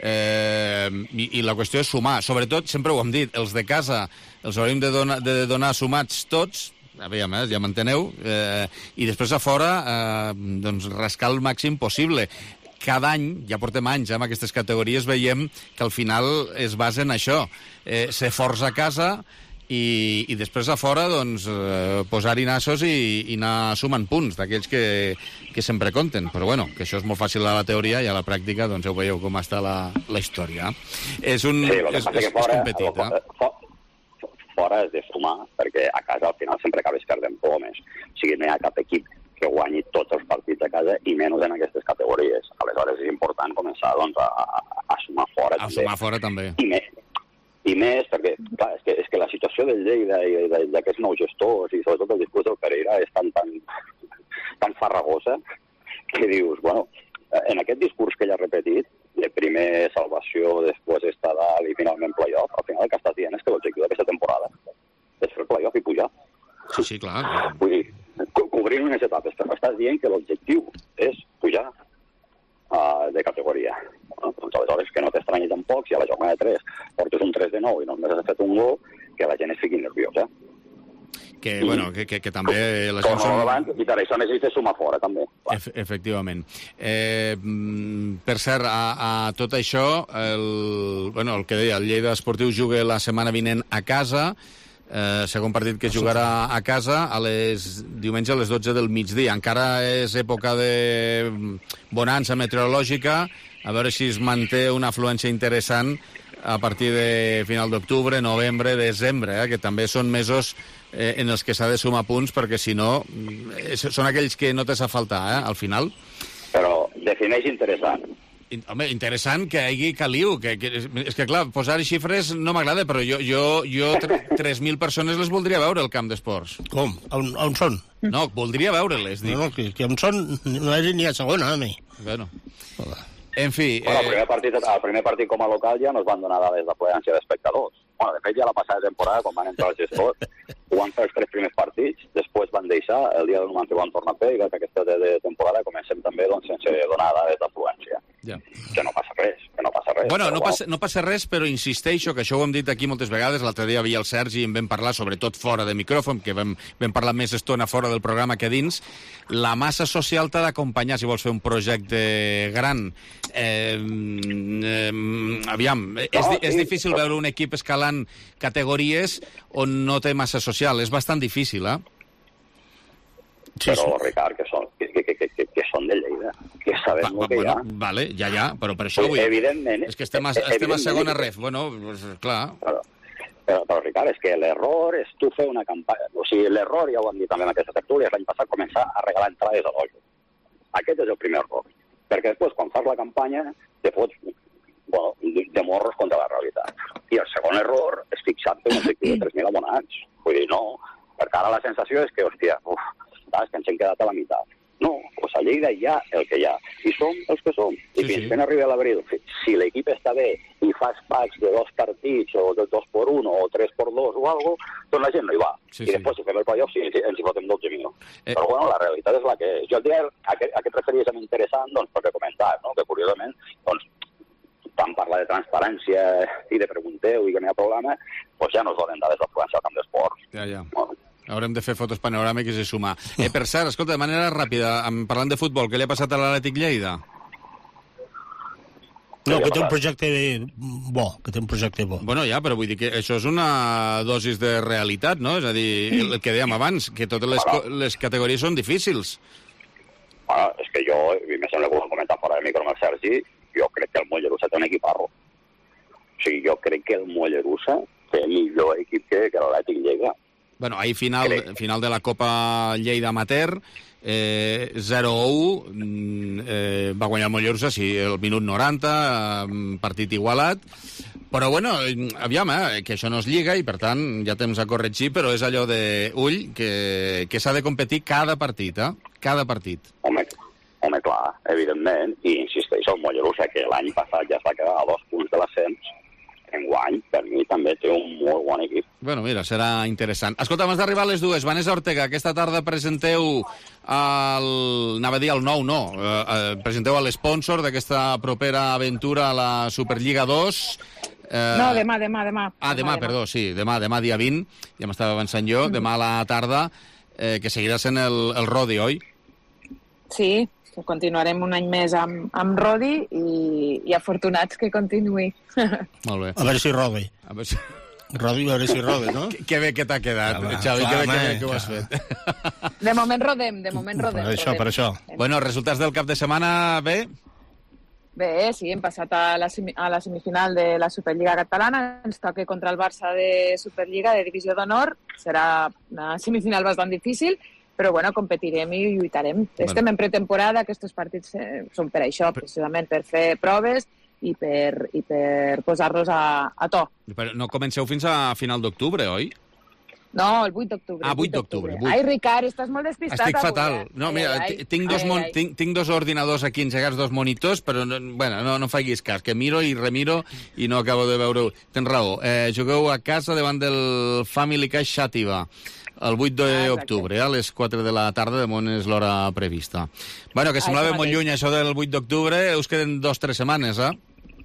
Eh, i, I la qüestió és sumar. Sobretot, sempre ho hem dit, els de casa els hauríem de donar, de donar sumats tots, aviam, eh, ja m'enteneu, eh, i després a fora eh, doncs rascar el màxim possible. Cada any, ja portem anys eh, amb aquestes categories, veiem que al final es basa en això, eh, ser forts a casa i, i després a fora doncs, eh, posar-hi nassos i, i anar sumant punts d'aquells que, que sempre compten. Però bueno, que això és molt fàcil a la teoria i a la pràctica doncs ja ho veieu com està la, la història. És un
sí,
és, és, és
fora,
competit, eh?
Fora, fora és de sumar, perquè a casa al final sempre acabes perdent por més. O sigui, no hi ha cap equip que guanyi tots els partits a casa i menys en aquestes categories. Aleshores és important començar doncs, a, a, a sumar fora.
A també. sumar fora també.
I més, i més perquè clar, és, que, és que la situació del Lleida i d'aquests nous gestors i sobretot el discurs del Pereira és tan, tan, tan farragosa que dius, bueno, en aquest discurs que ell ha repetit, de primer salvació, després estar dalt i finalment playoff, al final el que estàs dient és que l'objectiu d'aquesta temporada és fer el playoff i pujar.
Sí, sí, clar.
Vull dir, co cobrir unes etapes, però estàs dient que l'objectiu és pujar uh, de categoria. Bueno, doncs aleshores que no t'estranyi tampoc si a la jornada tres portes un tres de nou i només has fet un gol, que la gent es fiqui nerviosa.
Que, I, bueno, que, que, que també... La
gent són... abans, i per això necessites sumar fora, també.
Ef efectivament. Eh, per cert, a, a tot això, el, bueno, el que deia, el Lleida Esportiu juga la setmana vinent a casa, eh, segon partit que jugarà a casa, a les, diumenge a les dotze del migdia. Encara és època de bonança meteorològica, a veure si es manté una afluència interessant a partir de final d'octubre, novembre, desembre, eh, que també són mesos eh, en els que s'ha de sumar punts, perquè si no, eh, són aquells que no t'has a faltar, eh, al final.
Però defineix interessant.
In, home, interessant que hi hagi caliu, que, que, és que clar, posar xifres no m'agrada, però jo, jo, jo tres mil persones les voldria veure al camp d'esports.
Com? On, on són?
No, voldria veure-les, dic.
No, no, que, que on són no és ni a segona, a mi.
Bueno. En fi...
Bueno, el, primer partit, el primer partit com a local ja no es van donar dades d'afluència d'espectadors. Bueno, de fet, ja la passada temporada, quan van entrar els gestors, ho van fer els tres primers partits, després van deixar, el dia del moment que van tornar a fer, que aquesta de, de temporada comencem també doncs, sense donar dades d'afluència.
Ja.
Que no passa res, que no passa res.
Bueno, no,
però,
passa, no passa res, però insisteixo, que això ho hem dit aquí moltes vegades, l'altre dia havia el Sergi i en vam parlar, sobretot fora de micròfon, que vam, vam parlar més estona fora del programa que dins, la massa social t'ha d'acompanyar si vols fer un projecte gran. Eh, eh, aviam, és, no, és difícil veure un equip escalant categories on no té massa social, és bastant difícil, eh?
Sí, però, sí. Ricard, que són, que, que, que, que, que són de Lleida, que sabem va, el que
bueno,
hi ha.
Vale, ja, ja, però per això vull dir...
Evidentment.
És que estem a, estem a segona ref, bueno, pues, clar.
Però, però, però, Ricard, és que l'error és tu fer una campanya... O sigui, l'error, ja ho hem dit també en aquesta tertúlia, l'any passat començar a regalar entrades a l'ojo. Aquest és el primer error. Perquè després, quan fas la campanya, te fots bueno, de morros contra la realitat. I el segon error és fixar-te un objectiu de tres mil abonats. Vull dir, no, perquè ara la sensació és que, hòstia, uf, és que ens hem quedat a la meitat. No, doncs a Lleida hi ha el que hi ha. I som els que som. I sí, fins sí. que no arribi a l'abril, si l'equip està bé i fas packs de dos partits o de dos per un o tres per dos o alguna cosa, doncs la gent no hi va. Sí, I després, sí. si fem el playoff, sí, ens hi fotem dotze mil. Eh. Però, bueno, la realitat és la que és. Jo el dia, a què, a què et referies amb interessant? Doncs perquè comentar, no?, que curiosament, doncs, tant parlar de transparència i de pregunteu i que no hi ha problema, doncs ja no es donen dades d'afluència al camp d'esports.
Ja, ja.
Bueno,
haurem de fer fotos panoràmiques i sumar. Eh, per cert, escolta, de manera ràpida, parlant de futbol, què li ha passat a l'Atlètic Lleida?
No, que té un projecte bo, que té un projecte bo.
Bueno, ja, però vull dir que això és una dosis de realitat, no? És a dir, el que dèiem abans, que totes les, bueno, les categories són difícils.
Bueno, és que jo, i me sembla que ho vam comentar fora de micro amb el Sergi, jo crec que el Mollerussa té un equiparro. O sigui, jo crec que el Mollerussa té millor equip que, que l'Atlètic Lleida.
Bueno, ahir final, final de la Copa Lleida Amateur, eh, zero a u, eh, va guanyar el Mollerussa, sí, el minut noranta, eh, partit igualat, però bueno, aviam, eh, que això no es lliga i per tant ja temps a corregir, però és allò de ull, que, que s'ha de competir cada partit, eh? Cada partit.
Home, home, clar, evidentment, i insisteix el Mollerussa, que l'any passat ja es va quedar a dos punts de l'ascens, enguany per mi també té un molt bon equip.
Bueno, mira, serà interessant. Escolta, abans d'arribar a les dues, Vanessa Ortega, aquesta tarda presenteu el... anava a dir el nou, no. Eh, eh, presenteu l'espònsor d'aquesta propera aventura a la Superliga dos. Eh...
No, demà, demà, demà.
Ah, demà, demà, perdó, sí, demà, demà dia vint, ja m'estava avançant jo, mm. demà a la tarda, eh, que seguirà sent el, el Rodi, oi?
Sí, que continuarem un any més amb, amb Rodi i, i afortunats que continuï.
Molt bé.
A veure si Rodi.
A veure si...
Rodi, a veure si Rodi, no?
Que, que bé que t'ha quedat, ja, Xavi, clar, que bé que, que ho has fet.
De moment rodem, de moment rodem.
Per això,
rodem.
per això.
Bueno, resultats del cap de setmana, bé?
Bé, sí, hem passat a la, a la semifinal de la Superliga catalana, ens toca contra el Barça de Superliga, de Divisió d'Honor, serà una semifinal bastant difícil, però bueno, competirem i lluitarem. Bueno. Estem en pretemporada, aquests partits eh, són per això, precisament per fer proves i per, i per posar-los a, a to.
Però no comenceu fins a final d'octubre, oi?
No, el vuit d'octubre.
Ah, vuit d'octubre.
Ai, Ricard, estàs molt despistat.
Estic
avui,
fatal.
Eh?
No, mira, ai, ai, tinc, dos ai, mon... ai. Tinc, tinc dos ordinadors aquí engegats, dos monitors, però no, bueno, no, no facis cas, que miro i remiro i no acabo de veure-ho. Tens raó. Eh, jugueu a casa davant del Family Cash Xàtiva el vuit d'octubre, ah, a les quatre de la tarda, de moment és l'hora prevista. Bueno, que semblava ah, molt lluny això del vuit d'octubre, us queden dos o tres setmanes, eh?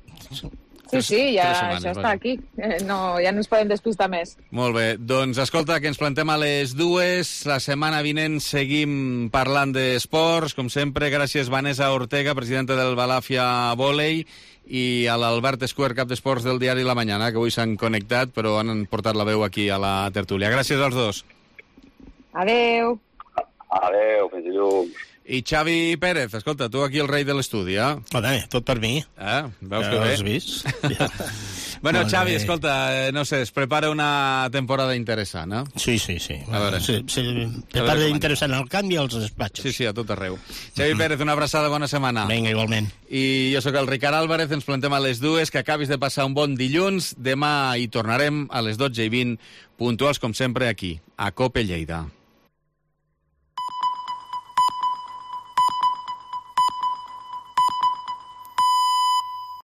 Sí, sí, ja setmanes, això està aquí. No, ja no ens podem despistar més.
Molt bé. Doncs escolta, que ens plantem a les dues. La setmana vinent seguim parlant d'esports. Com sempre, gràcies Vanessa Ortega, presidenta del Balàfia Vòlei, i a l'Albert Escuer, cap d'esports del diari La Mañana, que avui s'han connectat, però han portat la veu aquí a la tertúlia. Gràcies als dos.
Adeu.
Adeu, fins dilluns.
I Xavi Pérez, escolta, tu aquí el rei de l'estudi, eh?
Home, tot per mi.
Eh? Veus
ja
que bé?
Has vist? Ja.
Bueno,
Molt
Xavi,
bé.
escolta, no sé, es prepara una temporada interessant, eh?
Sí, sí, sí.
A veure.
Sí, sí, prepara interessant al camp i als despatxos.
Sí, sí, a tot arreu. Xavi Pérez, una abraçada, bona setmana.
Vinga, igualment.
I jo sóc el Ricard Álvarez, ens plantem a les dues, que acabis de passar un bon dilluns. Demà hi tornarem a les dotze i vint, puntuals com sempre aquí, a COPE Lleida.